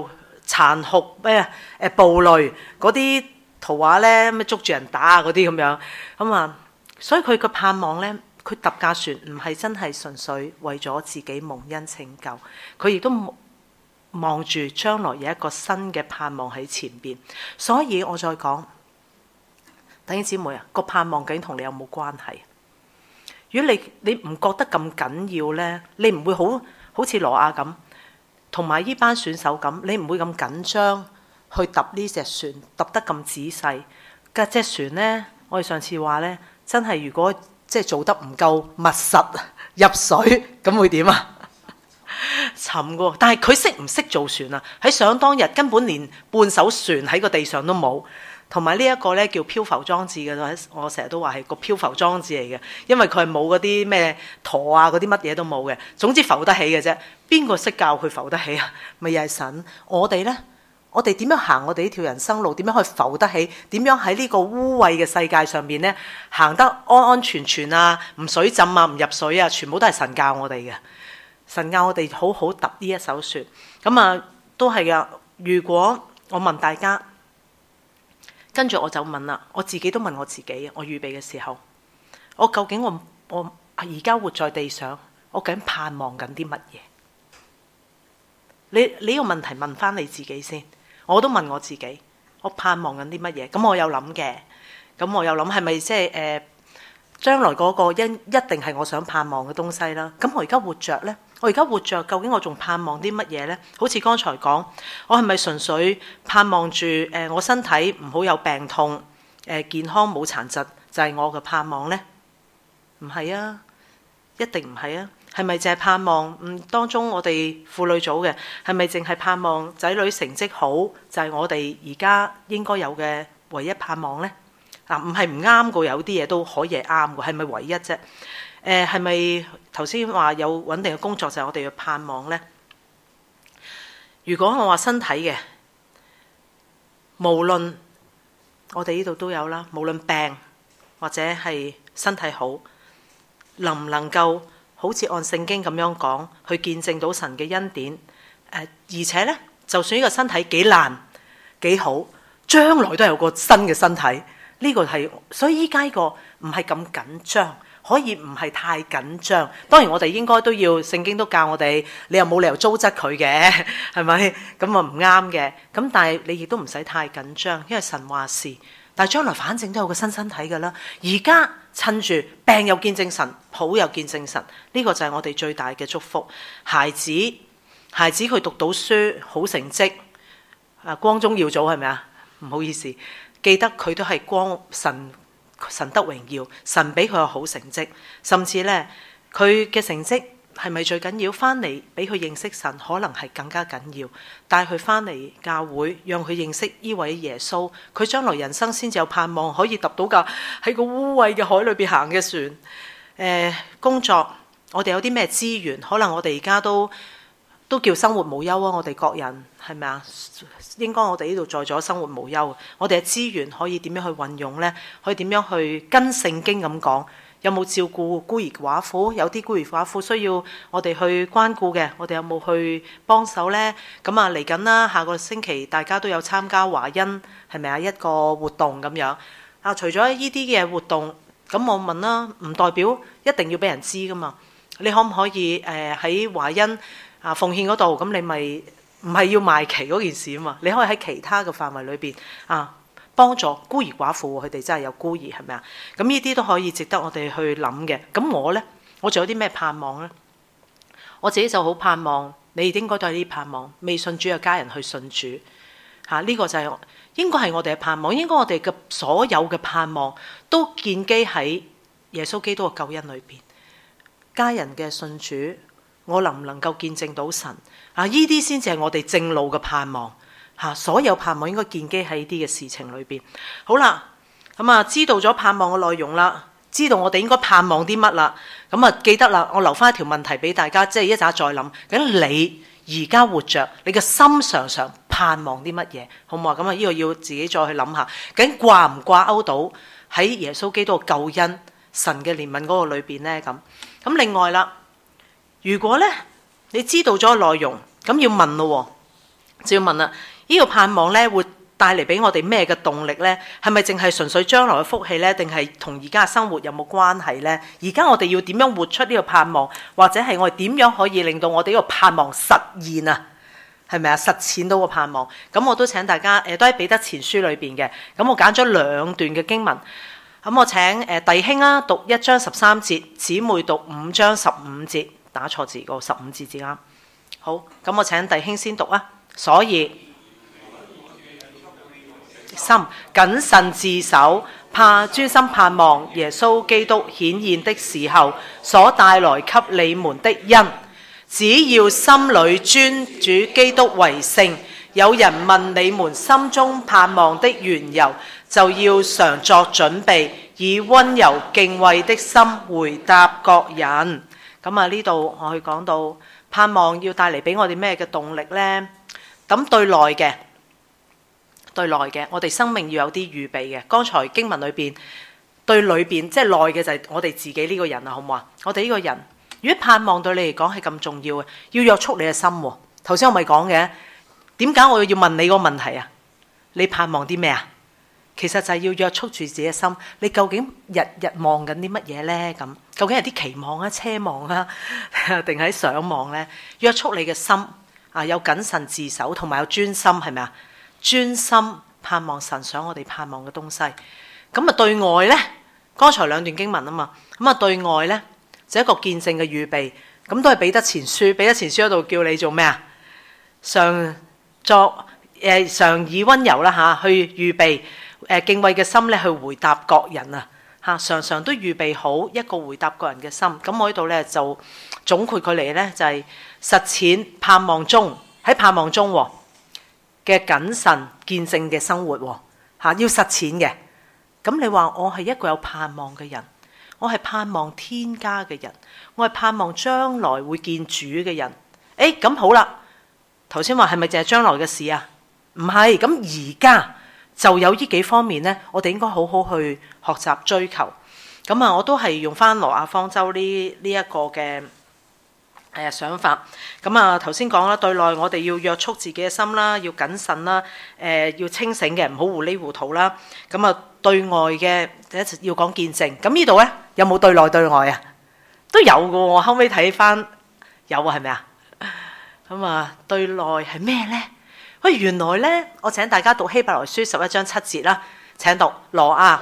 殘酷咩暴戾嗰啲圖畫咧，咩捉住人打啊嗰啲咁樣咁啊，所以佢個盼望咧，佢搭架船唔係真係純粹為咗自己蒙恩拯救，佢亦都望住將來有一個新嘅盼望喺前邊。所以我再講，弟兄姊妹啊，個盼望究竟同你有冇關係？如果你唔覺得咁緊要咧，你唔會好似挪亞咁，同埋呢班選手咁，你唔會咁緊張去揼呢隻船，揼得咁仔細。架隻船咧，我哋上次話咧，真係如果即係做得唔夠密實，入水咁會點啊？沉㗎。但係佢識唔識做船啊？喺上當日根本連半艘船喺個地上都冇。同埋呢一個咧叫漂浮裝置嘅，我成日都話係個漂浮裝置嚟嘅，因為佢係冇嗰啲咩舵啊，嗰啲乜嘢都冇嘅，總之浮得起嘅啫。邊個識教佢浮得起啊？咪又係神。我哋呢？我哋點樣行我哋呢條人生路？點樣去浮得起？點樣喺呢個污穢嘅世界上面呢？行得安安全全啊？唔水浸啊？唔入水啊？全部都係神教我哋嘅。神教我哋好好揼呢一艘船。咁啊，都係噶。如果我問大家，跟住我就問啦，我自己都問我自己，我預備嘅時候，我究竟我而家活在地上，我究竟盼望緊啲乜嘢？你呢個問題問翻你自己先，我都問我自己，我盼望緊啲乜嘢？咁我有諗嘅，咁我有諗係咪即係將來嗰個一定係我想盼望嘅東西啦？咁我而家活着呢？我而家活着，究竟我仲盼望啲乜嘢呢？好似剛才講，我係咪純粹盼望住我身體唔好有病痛，健康冇殘疾就係我嘅盼望呢？唔係啊，一定唔係啊。係咪淨係盼望當中我哋婦女組嘅係咪淨係盼望仔女成績好就係我哋而家應該有嘅唯一盼望呢？唔係唔啱嘅，有啲嘢都可以係啱嘅，係咪唯一啫？係咪頭先話有穩定嘅工作就係我哋嘅盼望呢？如果我話身體嘅，無論我哋呢度都有啦，無論病或者係身體好，能唔能夠好似按聖經咁樣講，去見證到神嘅恩典？而且呢，就算呢個身體幾爛幾好，將來都有個新嘅身體。呢個係，所以依家呢個唔係咁緊張。可以唔係太緊張，當然我哋應該都要，聖經都教我哋，你又冇理由糟質佢嘅，係咪？咁啊唔啱嘅。咁但係你亦都唔使太緊張，因為神話事。但係將來反正都有個新身體㗎啦。而家趁住病又見證神，好又見證神，呢個就係我哋最大嘅祝福。孩子佢讀到書好成績，光宗耀祖係咪啊？唔好意思，記得佢都係光神得榮耀，神俾佢有好成績，甚至呢，佢嘅成績係咪最緊要？翻嚟俾佢認識神，可能係更加緊要。帶佢翻嚟教會，讓佢認識呢位耶穌，佢將來人生先至有盼望，可以揼到架喺個污穢嘅海裏邊行嘅船。工作，我哋有啲咩資源？可能我哋而家都叫生活無憂啊！我哋各人係咪啊？應該我哋呢度在咗生活無憂。我哋嘅資源可以點樣去運用呢？可以點樣去跟聖經咁講？有冇照顧孤兒寡婦？有啲孤兒寡婦需要我哋去關顧嘅，我哋有冇去幫手呢？咁啊嚟緊啦，下個星期大家都有參加華恩係咪啊一個活動咁樣啊？除咗呢啲嘅活動，咁我問啦，唔代表一定要俾人知噶嘛？你可唔可以喺華恩奉獻嗰度？咁你咪唔係要賣旗嗰件事啊嘛？你可以喺其他嘅範圍裏邊幫助孤兒寡婦，佢哋真係有孤兒係咪啊？咁呢啲都可以值得我哋去諗嘅。咁我呢，我仲有啲咩盼望呢？我自己就好盼望，你應該都係啲盼望，未信主嘅家人去信主呢個就係應該係我哋嘅盼望。應該我哋嘅所有嘅盼望都建基喺耶穌基督嘅救恩裏邊。家人嘅信主，我能唔能夠見證到神呢啲先至係我哋正路嘅盼望。所有盼望應該建基喺呢啲嘅事情裏邊。好啦，咁知道咗盼望嘅內容啦，知道我哋應該盼望啲乜啦。咁記得啦，我留翻一條問題俾大家，即係一陣再諗。咁你而家活着，你嘅心常盼望啲乜嘢？好唔好啊？咁呢個要自己再去諗下。究竟掛唔掛鈎到喺耶穌基督嘅救恩、神嘅憐憫嗰個裏邊呢？咁另外啦，如果呢，你知道咗內容，咁要問咯，就要問啦。 呢個盼望咧會帶嚟俾我哋咩嘅動力呢？係咪淨係純粹將來嘅福氣呢？定係同而家嘅生活有冇關係呢？而家我哋要點樣活出呢個盼望，或者係我哋點樣可以令到我哋呢個盼望實現啊？係咪啊？實踐到個盼望。咁我都請大家都喺彼得前書裏邊嘅。咁我揀咗兩段嘅經文。咁我請弟兄啊讀1章13節，姊妹讀5章15節。打錯字個15字至啱。好，咁我請弟兄先讀啊。所以心謹慎自守，專心盼望耶穌基督顯現的時候所帶來給你們的恩。只要心裏尊主基督為聖，有人問你們心中盼望的緣由，就要常作準備，以溫柔敬畏的心回答各人。咁啊，呢度我去講到盼望要帶嚟俾我哋咩嘅動力呢？咁對內嘅，我哋生命要有啲預備嘅。剛才經文裏邊對裏邊即係內嘅就係我哋自己呢個人啊，好唔好啊？我哋呢個人，如果盼望對你嚟講係咁重要嘅，要約束你嘅心喎。頭先我咪講嘅，點解我要問你個問題啊？你盼望啲咩啊？其實就係要約束住自己嘅心。你究竟日日望緊啲乜嘢呢？咁究竟係啲期望啊、奢望啊，定係想望呢？約束你嘅心啊，有謹慎自守，同埋有專心，係咪啊？專心盼望神想我哋盼望嘅東西。咁啊對外呢，剛才兩段經文啊嘛，咁啊對外呢，就一個見證嘅預備。咁都係彼得前書嗰度叫你做咩啊？常以溫柔啦嚇，去預備敬畏嘅心咧，去回答各人啊嚇，常常都預備好一個回答各人嘅心。咁我呢度咧就總括佢嚟咧，就係實踐盼望中，喺盼望中嘅謹慎見證嘅生活嚇，要實踐嘅。咁你話我係一個有盼望嘅人，我係盼望天家嘅人，我係盼望將來會見主嘅人。咁好啦，頭先話係咪淨係將來嘅事啊？唔係，咁而家就有呢幾方面呢，我哋應該好好去學習追求。咁啊，我都係用翻挪亞方舟呢一個嘅想法。咁啊，頭先講啦，對內我哋要約束自己嘅心啦，要謹慎啦，要清醒嘅，唔好糊裡糊塗啦。咁啊，對外嘅要講見證。咁呢度呢，有冇對內對外啊？都有嘅喎，我後尾睇翻有啊，係咪啊？咁啊，對內係咩呢？喂，原來呢，我請大家讀希伯來書11章7節啦。請讀挪亞。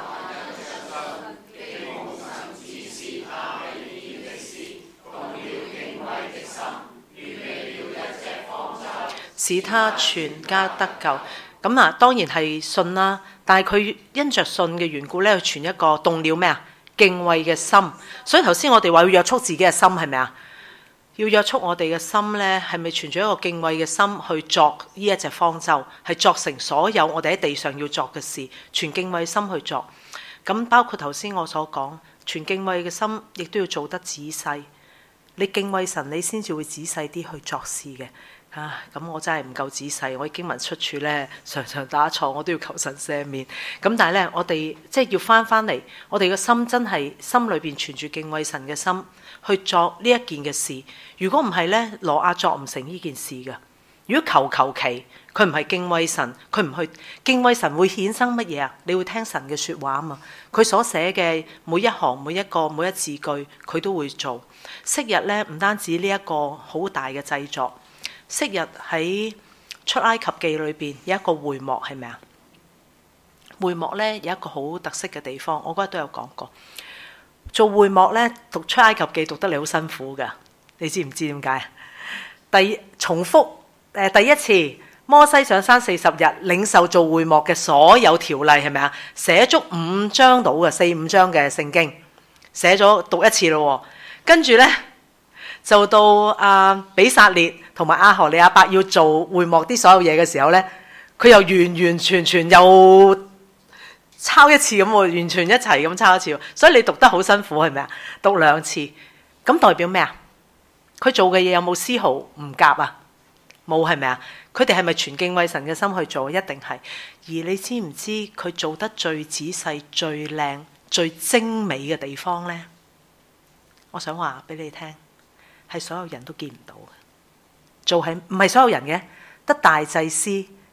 使他全家得救。咁啊，當然係信啦，但係佢因着信嘅緣故咧，存一個動了咩啊？敬畏嘅心。所以頭先我哋話要約束自己嘅心，係咪啊？要約束我哋嘅心咧，係咪存住一個敬畏嘅心去作呢一隻方舟，係作成所有我哋喺地上要作嘅事，存敬畏心去作。咁包括頭先我所講，存敬畏嘅心，亦都要做得仔細。你敬畏神，你先至會仔細啲去作事嘅。咁我真係唔夠仔細，我經文出處咧常常打錯，我都要求神赦免。咁但係咧，我哋即係要翻嚟，我哋嘅心真係心裏邊存住敬畏神嘅心去作呢一件嘅事。如果唔係咧，挪亞作唔成呢件事嘅。如果求其，佢唔係敬畏神，佢唔去敬畏神，會衍生乜嘢啊？你會聽神嘅說話啊嘛。佢所寫嘅每一行、每一字句，佢都會做。昔日咧，唔單止呢一個好大嘅製作。昔日喺出埃及記裏邊有一個會幕，係咪啊？會幕咧有一個好特色嘅地方，我嗰日都有講過。做會幕咧，讀出埃及記讀得你好辛苦噶，你知唔知點解？重複第一次，摩西上山40日，領受做會幕嘅所有條例，係咪啊？寫足5章到嘅4-5章嘅聖經，寫咗讀一次咯。跟住咧就到比撒列同埋亞何利亞伯要做會幕啲所有嘢嘅時候呢，佢又完全又抄一次咁喎，完全一齊咁抄一次，所以你讀得好辛苦，係咪啊？讀2次，咁代表咩啊？佢做嘅嘢有冇絲毫唔夾啊？冇，係咪啊？佢哋係咪全敬畏神嘅心去做？一定係。而你知唔知佢做得最仔細、最靚、最精美嘅地方呢？我想話俾你聽，係所有人都見唔到嘅。做係唔係所有人嘅？得大祭司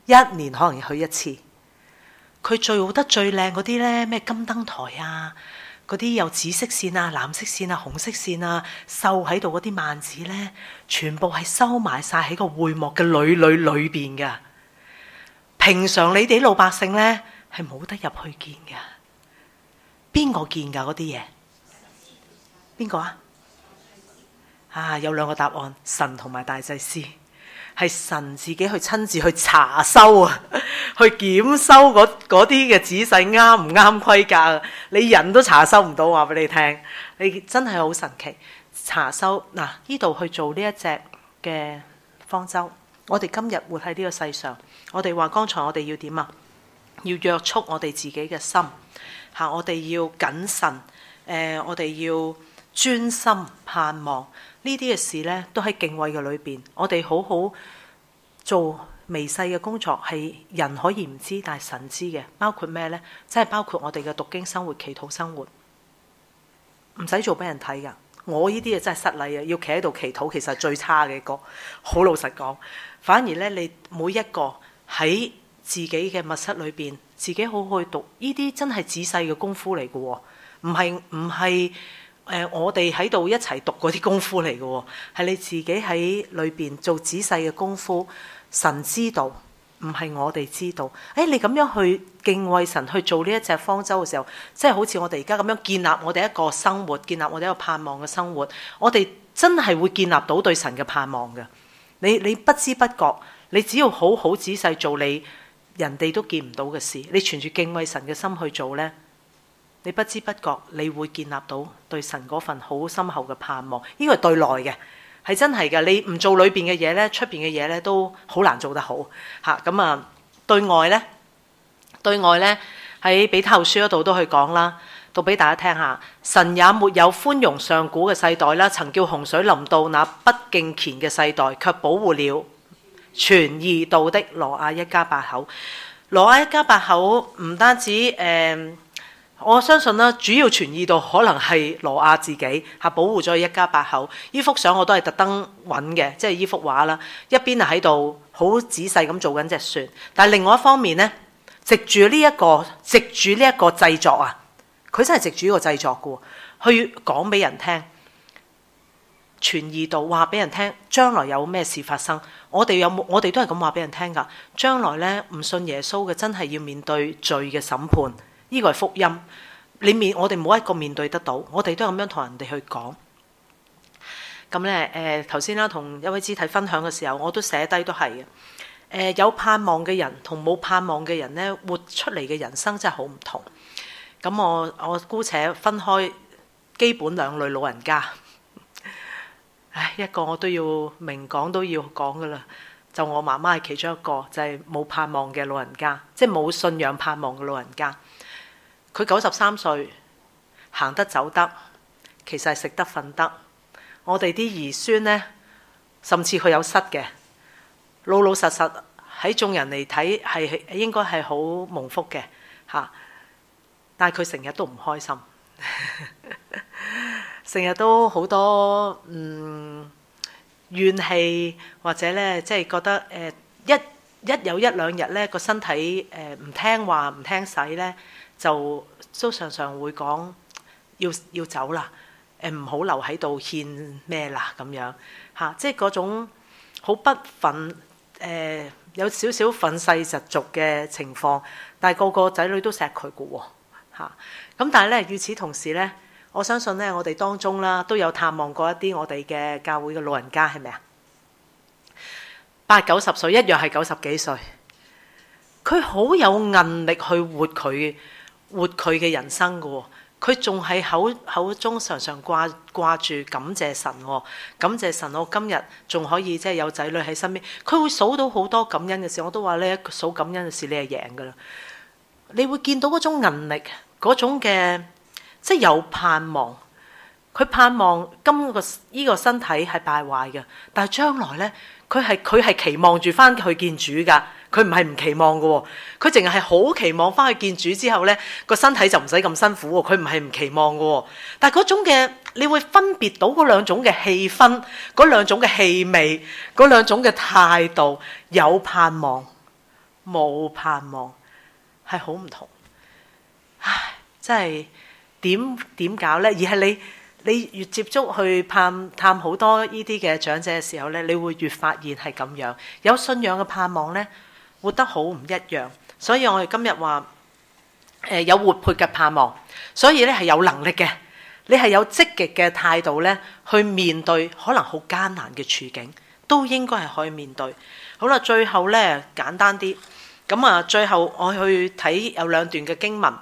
1年可能去一次。佢做得最靚嗰啲呢，咩金燈台啊，嗰啲有紫色線啊、藍色線啊、紅色線啊，繡喺度嗰啲幔子呢，全部係收埋晒喺個會幕嘅裏邊㗎。平常你哋老百姓呢，係冇得入去見㗎。邊個見㗎嗰啲嘢？邊個啊？有2個答案，神同埋大祭司。係神自己去親自去查收啊，去檢收嗰啲嘅仔細啱唔啱規格啊！你人都查收唔到，話俾你聽，你真係好神奇。查收嗱，呢度去做呢一隻嘅方舟。我哋今日活喺呢個世上，我哋話剛才我哋要點啊？要約束我哋自己嘅心嚇，我哋要謹慎，我哋要專心盼望。呢啲嘅事呢，都喺敬畏嘅裏邊。我哋好好做微細嘅工作，係人可以唔知，但係神知嘅。包括咩呢？即係包括我哋嘅讀經生活、祈禱生活，唔使做俾人睇噶。我呢啲嘢真係失禮啊！要企喺度祈禱，其實係最差嘅一個。好老實講，反而呢，你每一個喺自己嘅密室裏邊，自己好好去讀呢啲，真係仔細嘅功夫嚟嘅喎，唔係。我哋喺度一齊讀嗰啲功夫嚟嘅喎，係你自己喺裏邊做仔細嘅功夫。神知道，唔係我哋知道。你咁樣去敬畏神，去做呢一隻方舟嘅時候，即係好似我哋而家咁樣建立我哋一個生活，建立我哋一個盼望嘅生活。我哋真係會建立到對神嘅盼望嘅。你不知不覺，你只要好好仔細做你人哋都見唔到嘅事，你存住敬畏神嘅心去做呢。你不知不覺，你會建立到對神嗰份好深厚嘅盼望。呢個係對內嘅，係真係嘅。你唔做裏邊嘅嘢呢，出邊嘅嘢呢都好難做得好嚇。咁啊，對外呢喺彼得後書嗰度都去講啦，讀俾大家聽下。神也沒有寬容上古嘅世代啦，曾叫洪水臨到那不敬虔嘅世代，卻保護了傳義道的挪亞一家8口。挪亞一家8口唔單止我相信啦，主要傳義道可能係挪亞自己嚇保護咗一家8口。呢幅相我都係特登揾嘅，即係呢幅畫啦。一邊係喺度好仔細咁做緊隻船，但係另外一方面呢，藉住呢一個製作啊，佢真係藉住呢個製作嘅，去講俾人聽，傳義道，話俾人聽將來有咩事發生。我哋都係咁話俾人聽㗎。將來呢，唔信耶穌嘅真係要面對罪嘅審判。呢個係福音，我哋冇一個面對得到，我哋都係咁樣同人哋去講。咁咧頭先啦，同一位肢體分享嘅時候，我都寫低都係嘅。有盼望嘅人同冇盼望嘅人咧，活出嚟嘅人生真係好唔同。咁我姑且分開基本2類老人家。一個我都要明講都要講噶啦，就我媽媽係其中一個，就係冇盼望嘅老人家，即係冇信仰盼望嘅老人家。佢93歲，行得走得，其實係食得瞓得。我哋啲兒孫呢，甚至佢有失嘅，老老實實喺眾人嚟睇係應該係好蒙福嘅嚇，但係佢成日都唔開心，成日都好多怨氣，或者呢，即係覺得一有1-2日呢個身體唔聽話唔聽使呢。就都常常會講要走啦，唔好留喺度獻咩啦咁樣嚇，即係嗰種好不忿有少少憤世嫉俗嘅情況，但係個個仔女都錫佢嘅喎嚇。咁但係咧，與此同時咧，我相信咧，我哋當中啦都有探望過一啲我哋嘅教會嘅老人家，係咪啊？80-90歲一樣係90幾歲，佢好有韌力去活佢嘅人生嘅喎，佢仲係口中常常掛住感謝神喎，感謝神我今日仲可以即係有仔女喺身邊，佢會數到好多感恩嘅事。我都話咧，數感恩嘅事你係贏㗎啦，你會見到嗰種韌力，嗰種嘅即係有盼望。佢盼望呢個身體係敗壞嘅，但係將來咧，佢係期望住翻去見主㗎。佢唔係唔期望嘅喎，佢淨係好期望翻去見主之後呢，個身體就唔使咁辛苦喎。佢唔係唔期望嘅喎，但係嗰種嘅你會分別到嗰2種嘅氣氛，嗰2種嘅氣味，嗰2種嘅態度，有盼望冇盼望，係好唔同。唉，真係點搞呢？而係你越接觸去探好多呢啲嘅長者嘅時候呢，你會越發現係咁樣。有信仰嘅盼望呢，活得好唔一樣。所以我哋今日話有活潑嘅盼望，所以咧係有能力嘅，你係有積極嘅態度咧去面對可能好艱難嘅處境，都應該係可以面對。好啦，最後咧簡單啲，咁啊最後我去睇有兩段嘅經文，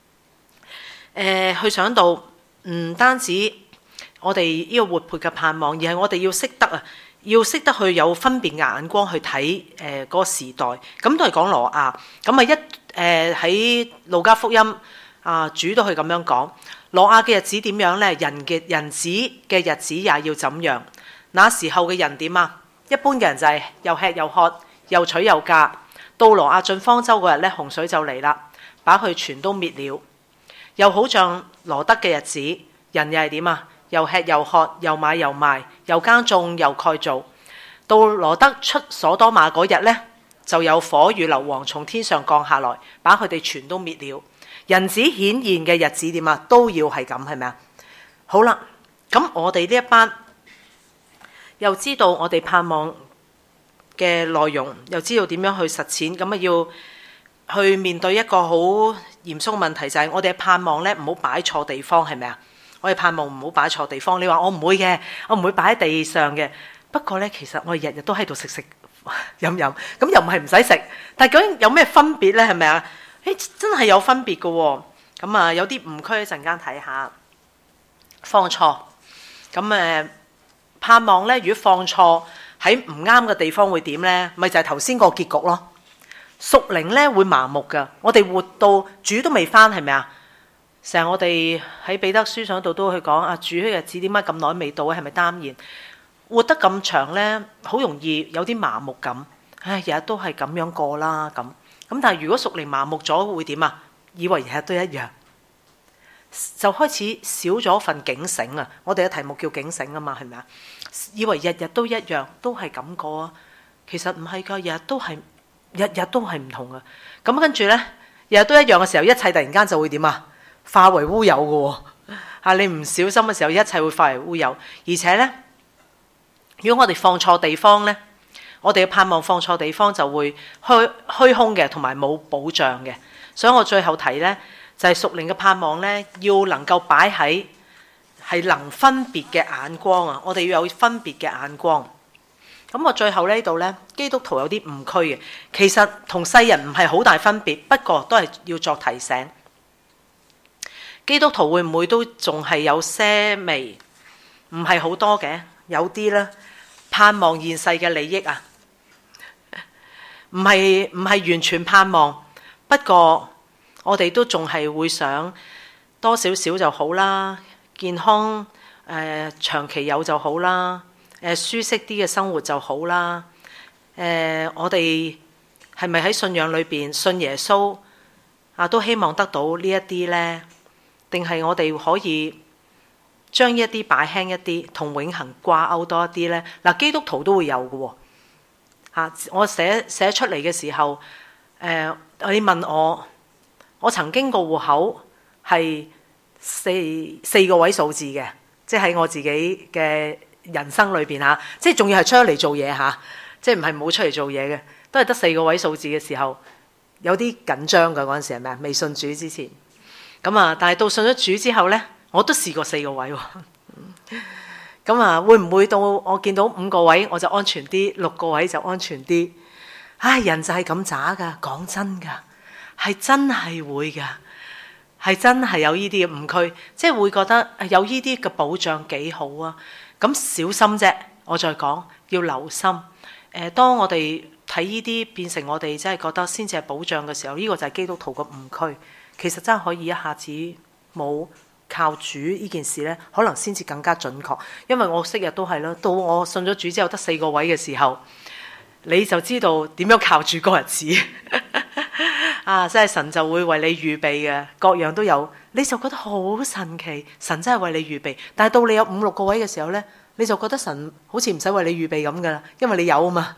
去想到唔單止我哋呢個活潑嘅盼望，而係我哋要識得去有分辨嘅眼光去睇嗰個時代。咁都係講挪亞，咁啊喺路加福音主都係咁樣講，挪亞嘅日子點樣呢？人子嘅日子也要怎樣？那時候嘅人點啊？一般嘅人就係又吃又喝，又娶又嫁。到挪亞進方舟嗰日咧，洪水就嚟啦，把佢全都滅了。又好像羅得嘅日子，人又係點啊？又吃又喝，又買又賣，又耕種又蓋造。到羅得出所多瑪嗰日呢，就有火與硫磺從天上降下來，把佢哋全都滅了。人子顯現嘅日子點啊？都要係咁，係咪啊？好啦，咁我哋呢一班又知道我哋盼望嘅內容，又知道點樣去實踐，咁啊要去面對一個好嚴肅嘅問題，就係我哋嘅盼望呢，唔好擺錯地方，係咪啊？我哋盼望唔好擺錯地方。你話我唔會嘅，我唔會擺喺地上嘅。不過呢，其實我哋日日都喺度食飲飲，咁又唔係唔使食。但係究竟有咩分別呢？係咪啊？真係有分別嘅喎。咁啊，有啲誤區，一陣間睇下。放錯，咁盼望呢，如果放錯喺唔啱嘅地方會點呢？咪就係頭先個結局咯。屬靈呢會麻木㗎。我哋活到主都未返，係咪啊？成日我哋喺彼得書上度都去講主嘅日子點解咁耐未到？係咪耽延？活得咁長呢，好容易有啲麻木感。唉，日日都係咁樣過啦咁。但係如果屬靈麻木咗會點啊？以為日日都一樣，就開始少咗份警醒啊！我哋嘅題目叫警醒啊嘛，係咪啊？以為日日都一樣，都係咁過啊。其實唔係㗎，日日都係唔同啊。咁跟住呢，日日都一樣嘅時候，一切突然間就會點啊？化為烏有嘅喎。你唔小心嘅時候，一切會化為烏有。而且呢，如果我哋放錯地方呢，我哋嘅盼望放錯地方就會虛空嘅，同埋冇保障嘅。所以我最後提呢，就係屬靈嘅盼望呢，要能夠擺喺係能分別嘅眼光啊！我哋要有分別嘅眼光。咁我最後呢度呢，基督徒有啲誤區嘅，其實同世人唔係好大分別，不過都係要作提醒。基督徒會唔會都仲係有些微，唔係好多嘅，有啲啦，盼望現世嘅利益啊，唔係完全盼望，不過我哋都仲係會想多少少就好啦，健康長期有就好啦，舒適啲嘅生活就好啦。我哋係咪喺信仰裏邊信耶穌都希望得到呢一啲呢？定係我哋可以將一啲擺輕一啲，同永恆掛鈎多一啲呢？嗱，基督徒都會有嘅喎。我寫出嚟嘅時候，你問我曾經個戶口係四個位數字嘅，即係喺我自己嘅人生裏邊嚇，即係仲要係出咗嚟做嘢嚇，即係唔係冇出嚟做嘢嘅，都係得4個位數字嘅時候，有啲緊張㗎嗰陣時係咪啊？未信主之前。但係到信咗主之後呢，我都試過4個位喎。會唔會到我見到5個位我就安全啲，6個位就安全啲？人就係咁渣㗎，講真㗎，係真係會㗎，係真係有呢啲嘅誤區，即係會覺得有呢啲嘅保障幾好啊。咁小心啫，我再講要留心。當我哋睇呢啲變成我哋真係覺得先至係保障嘅時候，呢個就係基督徒嘅誤區。其實真係可以一下子冇靠主呢件事呢，可能先至更加準確。因為我昔日都係啦，到我信咗主之後得4個位嘅時候，你就知道點樣靠主過日子。真係神就會為你預備嘅，各樣都有，你就覺得好神奇。神真係為你預備，但係到你有5、6個位嘅時候呢，你就覺得神好似唔使為你預備咁噶啦，因為你有啊嘛。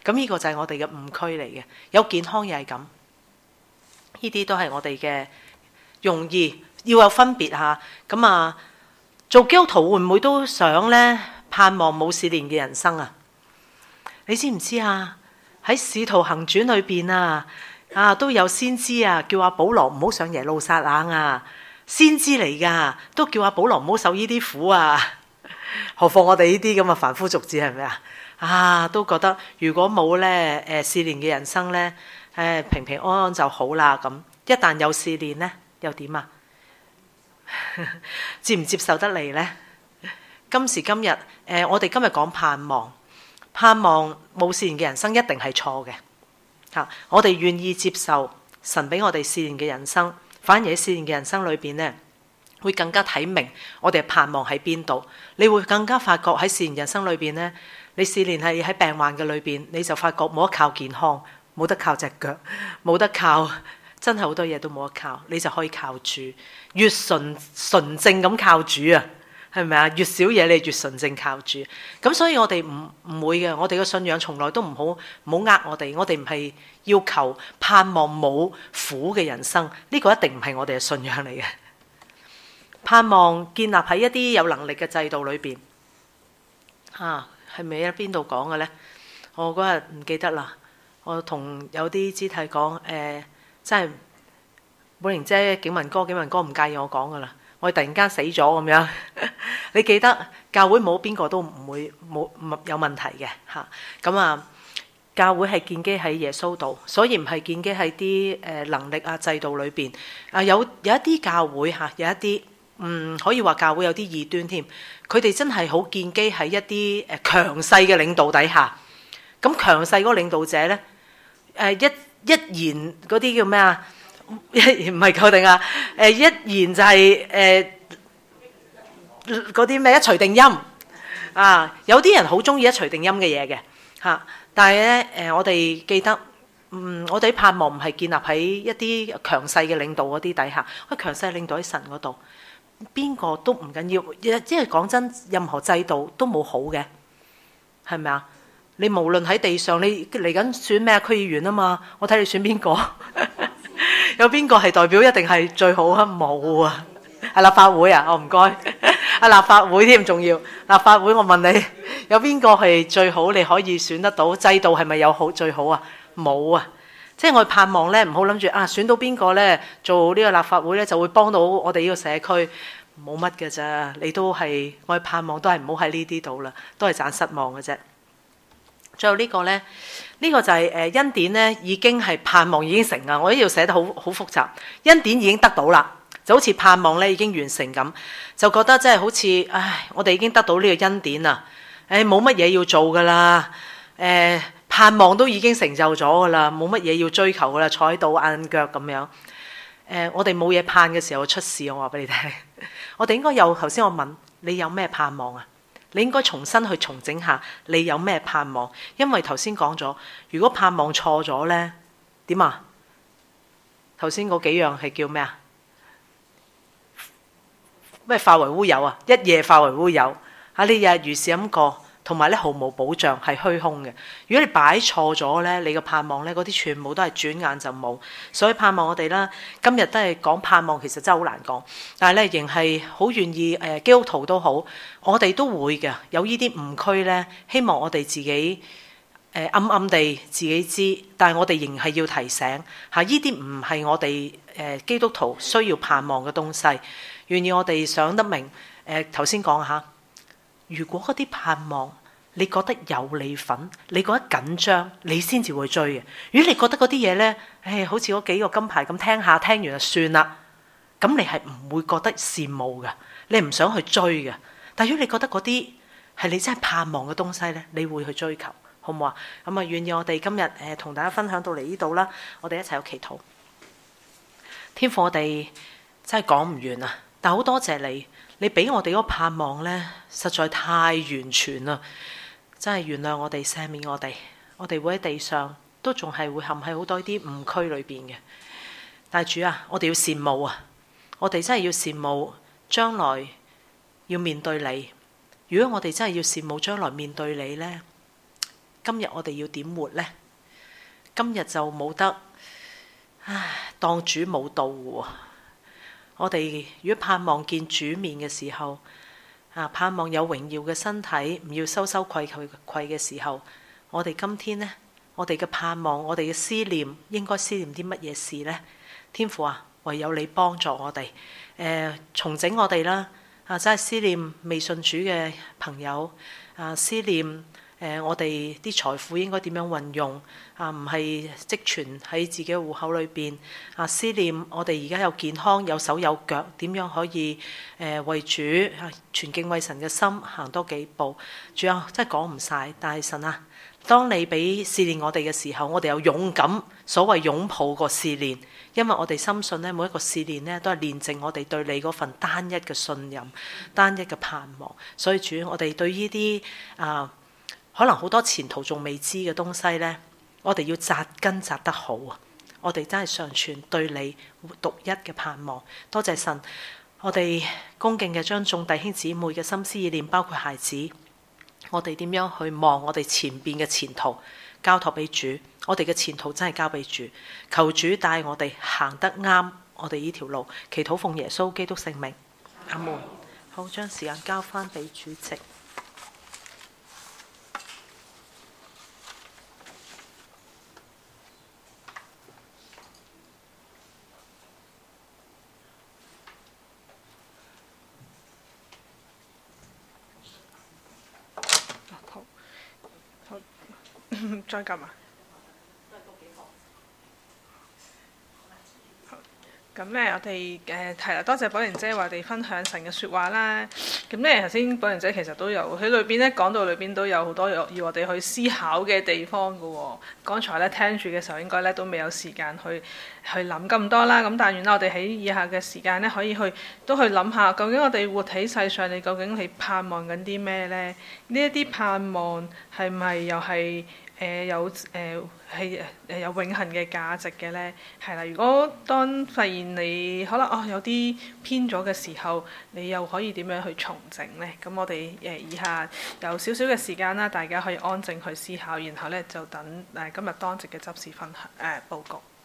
咁呢個就係我哋嘅誤區嚟嘅。有健康又係咁，呢啲都係我哋嘅容易要有分別嚇。咁啊，做基督徒會唔會都想呢？盼望冇試煉嘅人生啊？你知唔知啊？喺《使徒行傳》裏邊都有先知啊，叫阿保羅唔好上耶路撒冷啊，先知嚟噶，都叫阿保羅唔好受呢啲苦啊。何況我哋呢啲咁嘅凡夫俗子係咪啊？都覺得如果冇咧試煉嘅人生咧，平平安安就好啦。咁一旦有試煉咧，又點啊？接唔接受得嚟咧？今時今日我哋今日講盼望，盼望冇試煉嘅人生一定係錯嘅。我哋願意接受神俾我哋試煉嘅人生，反而喺試煉嘅人生裏邊呢，會更加睇明我哋盼望喺邊度。你會更加發覺喺試煉人生裏邊呢，你試煉係喺病患嘅裏邊，你就發覺冇得靠健康，冇得靠隻腳，冇得靠，真係好多嘢都冇得靠，你就可以靠主，越純正咁靠主啊！係咪啊？越少嘢你越純正靠主，咁所以我哋唔會嘅，我哋嘅信仰從來都唔好呃我哋唔係要求盼望冇苦嘅人生，呢個一定唔係我哋嘅信仰嚟嘅。盼望建立喺一啲有能力嘅制度裏邊，係咪喺邊度講嘅呢？我嗰日唔記得啦，我同有啲肢體講，真係寶玲姐、景文哥唔介意我講噶啦。我突然間死咗咁樣，你記得教會冇邊個都唔會冇有問題嘅嚇。咁教會係建基喺耶穌度，所以唔係建基喺啲能力啊制度裏邊。有一啲教會嚇，有一啲可以話教會有啲異端添。佢哋真係好建基喺一啲強勢嘅領導底下。咁強勢嗰個領導者咧，一言嗰啲叫咩啊？一言唔係夠定啊！一言就係嗰啲咩一錘定音啊！有啲人好中意一錘定音嘅嘢嘅嚇，但係咧我哋記得我哋盼望唔係建立喺一啲強勢嘅領導嗰啲底下，強勢領導喺神嗰度，邊個都唔緊要。即係講真，任何制度都冇好嘅，係咪啊？你無論喺地上，你嚟緊選咩區議員啊嘛？我睇你選邊個？有邊個係代表一定係最好啊？冇啊！係立法會啊！我唔該，係立法會添，仲要立法會。我問你，有邊個係最好？你可以選得到？制度係咪有好最好啊？冇啊！即係我盼望咧，唔好諗住選到邊個咧做呢個立法會咧，就會幫到我哋呢個社區，冇乜嘅咋。你都係我盼望都係唔好喺呢啲度啦，都係盞失望嘅啫。最後呢個呢，呢個就係恩典呢已經係盼望已經成啊！我呢度寫得好複雜，恩典已經得到啦，就好似盼望呢已經完成咁，就覺得真係好似我哋已經得到呢個恩典啦，冇乜嘢要做噶啦，盼望都已經成就咗噶啦，冇乜嘢要追求噶啦，坐喺度硬腳咁樣。我哋冇嘢盼嘅時候出事，我話俾你聽，我哋應該有頭先我問你有咩盼望啊？你應該重新去重整下，你有咩盼望？因為頭先講咗，如果盼望錯咗呢，點啊？頭先嗰幾樣係叫咩啊？咩化為烏有啊？一夜化為烏有，你日日如是咁過，同埋咧毫無保障，係虛空嘅。如果你擺錯咗呢，你嘅盼望呢，嗰啲全部都係轉眼就冇。所以盼望我哋啦，今日都係講盼望，其實真係好難講。但係咧，仍係好願意基督徒都好，我哋都會嘅。有呢啲誤區呢，希望我哋自己暗暗地自己知，但係我哋仍係要提醒嚇，呢啲唔係我哋基督徒需要盼望嘅東西。願意我哋想得明頭先講下。如果嗰啲盼望你覺得有你份，你覺得緊張，你先至會追嘅。如果你覺得嗰啲嘢呢，好似嗰幾個金牌咁，聽下聽完就算啦，咁你係唔會覺得羨慕嘅，你唔想去追嘅。但如果你覺得嗰啲係你真係盼望嘅東西呢，你會去追求，好唔好啊？咁願意我哋今日同大家分享到嚟呢度啦，我哋一齊去祈禱。天父，我哋真係講唔完啊，但好多謝你。你俾我哋嗰個盼望呢，實在太完全啦！真係原諒我哋，赦免我哋，我哋會喺地上都仲係會陷喺好多啲誤區裏邊嘅。但係主啊，我哋要羨慕啊！我哋真係要羨慕將來要面對你。如果我哋真係要羨慕將來面對你呢， 今日我哋要點活呢？今日就冇得當主冇到喎。我哋如果盼望見主面嘅時候，盼望有榮耀嘅身體，唔要羞羞愧愧嘅時候，我哋今天呢，我哋嘅盼望，我哋嘅思念，應該思念啲乜嘢事呢？天父啊，唯有你幫助我哋，重整我哋啦。真係思念未信主嘅朋友，思念我哋啲財富應該點樣運用，唔係積存喺自己嘅戶口裏邊。思念我哋而家有健康有手有腳，點樣可以為主全敬畏神嘅心行多幾步。主啊，真係講唔晒，但係神啊，當你俾試煉我哋嘅時候，我哋有勇敢，所謂擁抱個試煉，因為我哋深信咧，每一個試煉咧都係煉淨我哋對你嗰份單一嘅信任、單一嘅盼望。所以主，我哋對呢啲可能好多前途仲未知嘅東西呢，我哋要紮根紮得好啊！我哋真係常存對你獨一嘅盼望。多謝神，我哋恭敬嘅將眾弟兄姊妹嘅心思意念，包括孩子，我哋點樣去望我哋前邊嘅前途，交託俾主。我哋嘅前途真係交俾主，求主帶我哋行得啱我哋呢條路。祈禱奉耶穌基督聖名，阿門。好，將時間交翻俾主席。 再撳啊！咁咧，我哋係啦，多謝寶玲姐話我哋分享神嘅説話啦。咁咧，頭先寶玲姐其實都有喺裏邊咧講到裏邊都有好多要我哋去思考嘅地方嘅喎。剛才咧聽住嘅時候，應該咧都未有時間去諗咁多啦。咁但願我哋喺以下嘅時間咧，可以去諗下，究竟我哋活喺世上，你究竟係盼望緊啲咩咧？呢一啲盼望係咪又係有永恆嘅價值嘅呢？係啦，如果當發現你可能有啲偏咗嘅時候，你又可以點樣去重整呢？咁我哋以下有少少嘅時間啦，大家可以安靜去思考，然後呢就等今日當值嘅執事分享報告。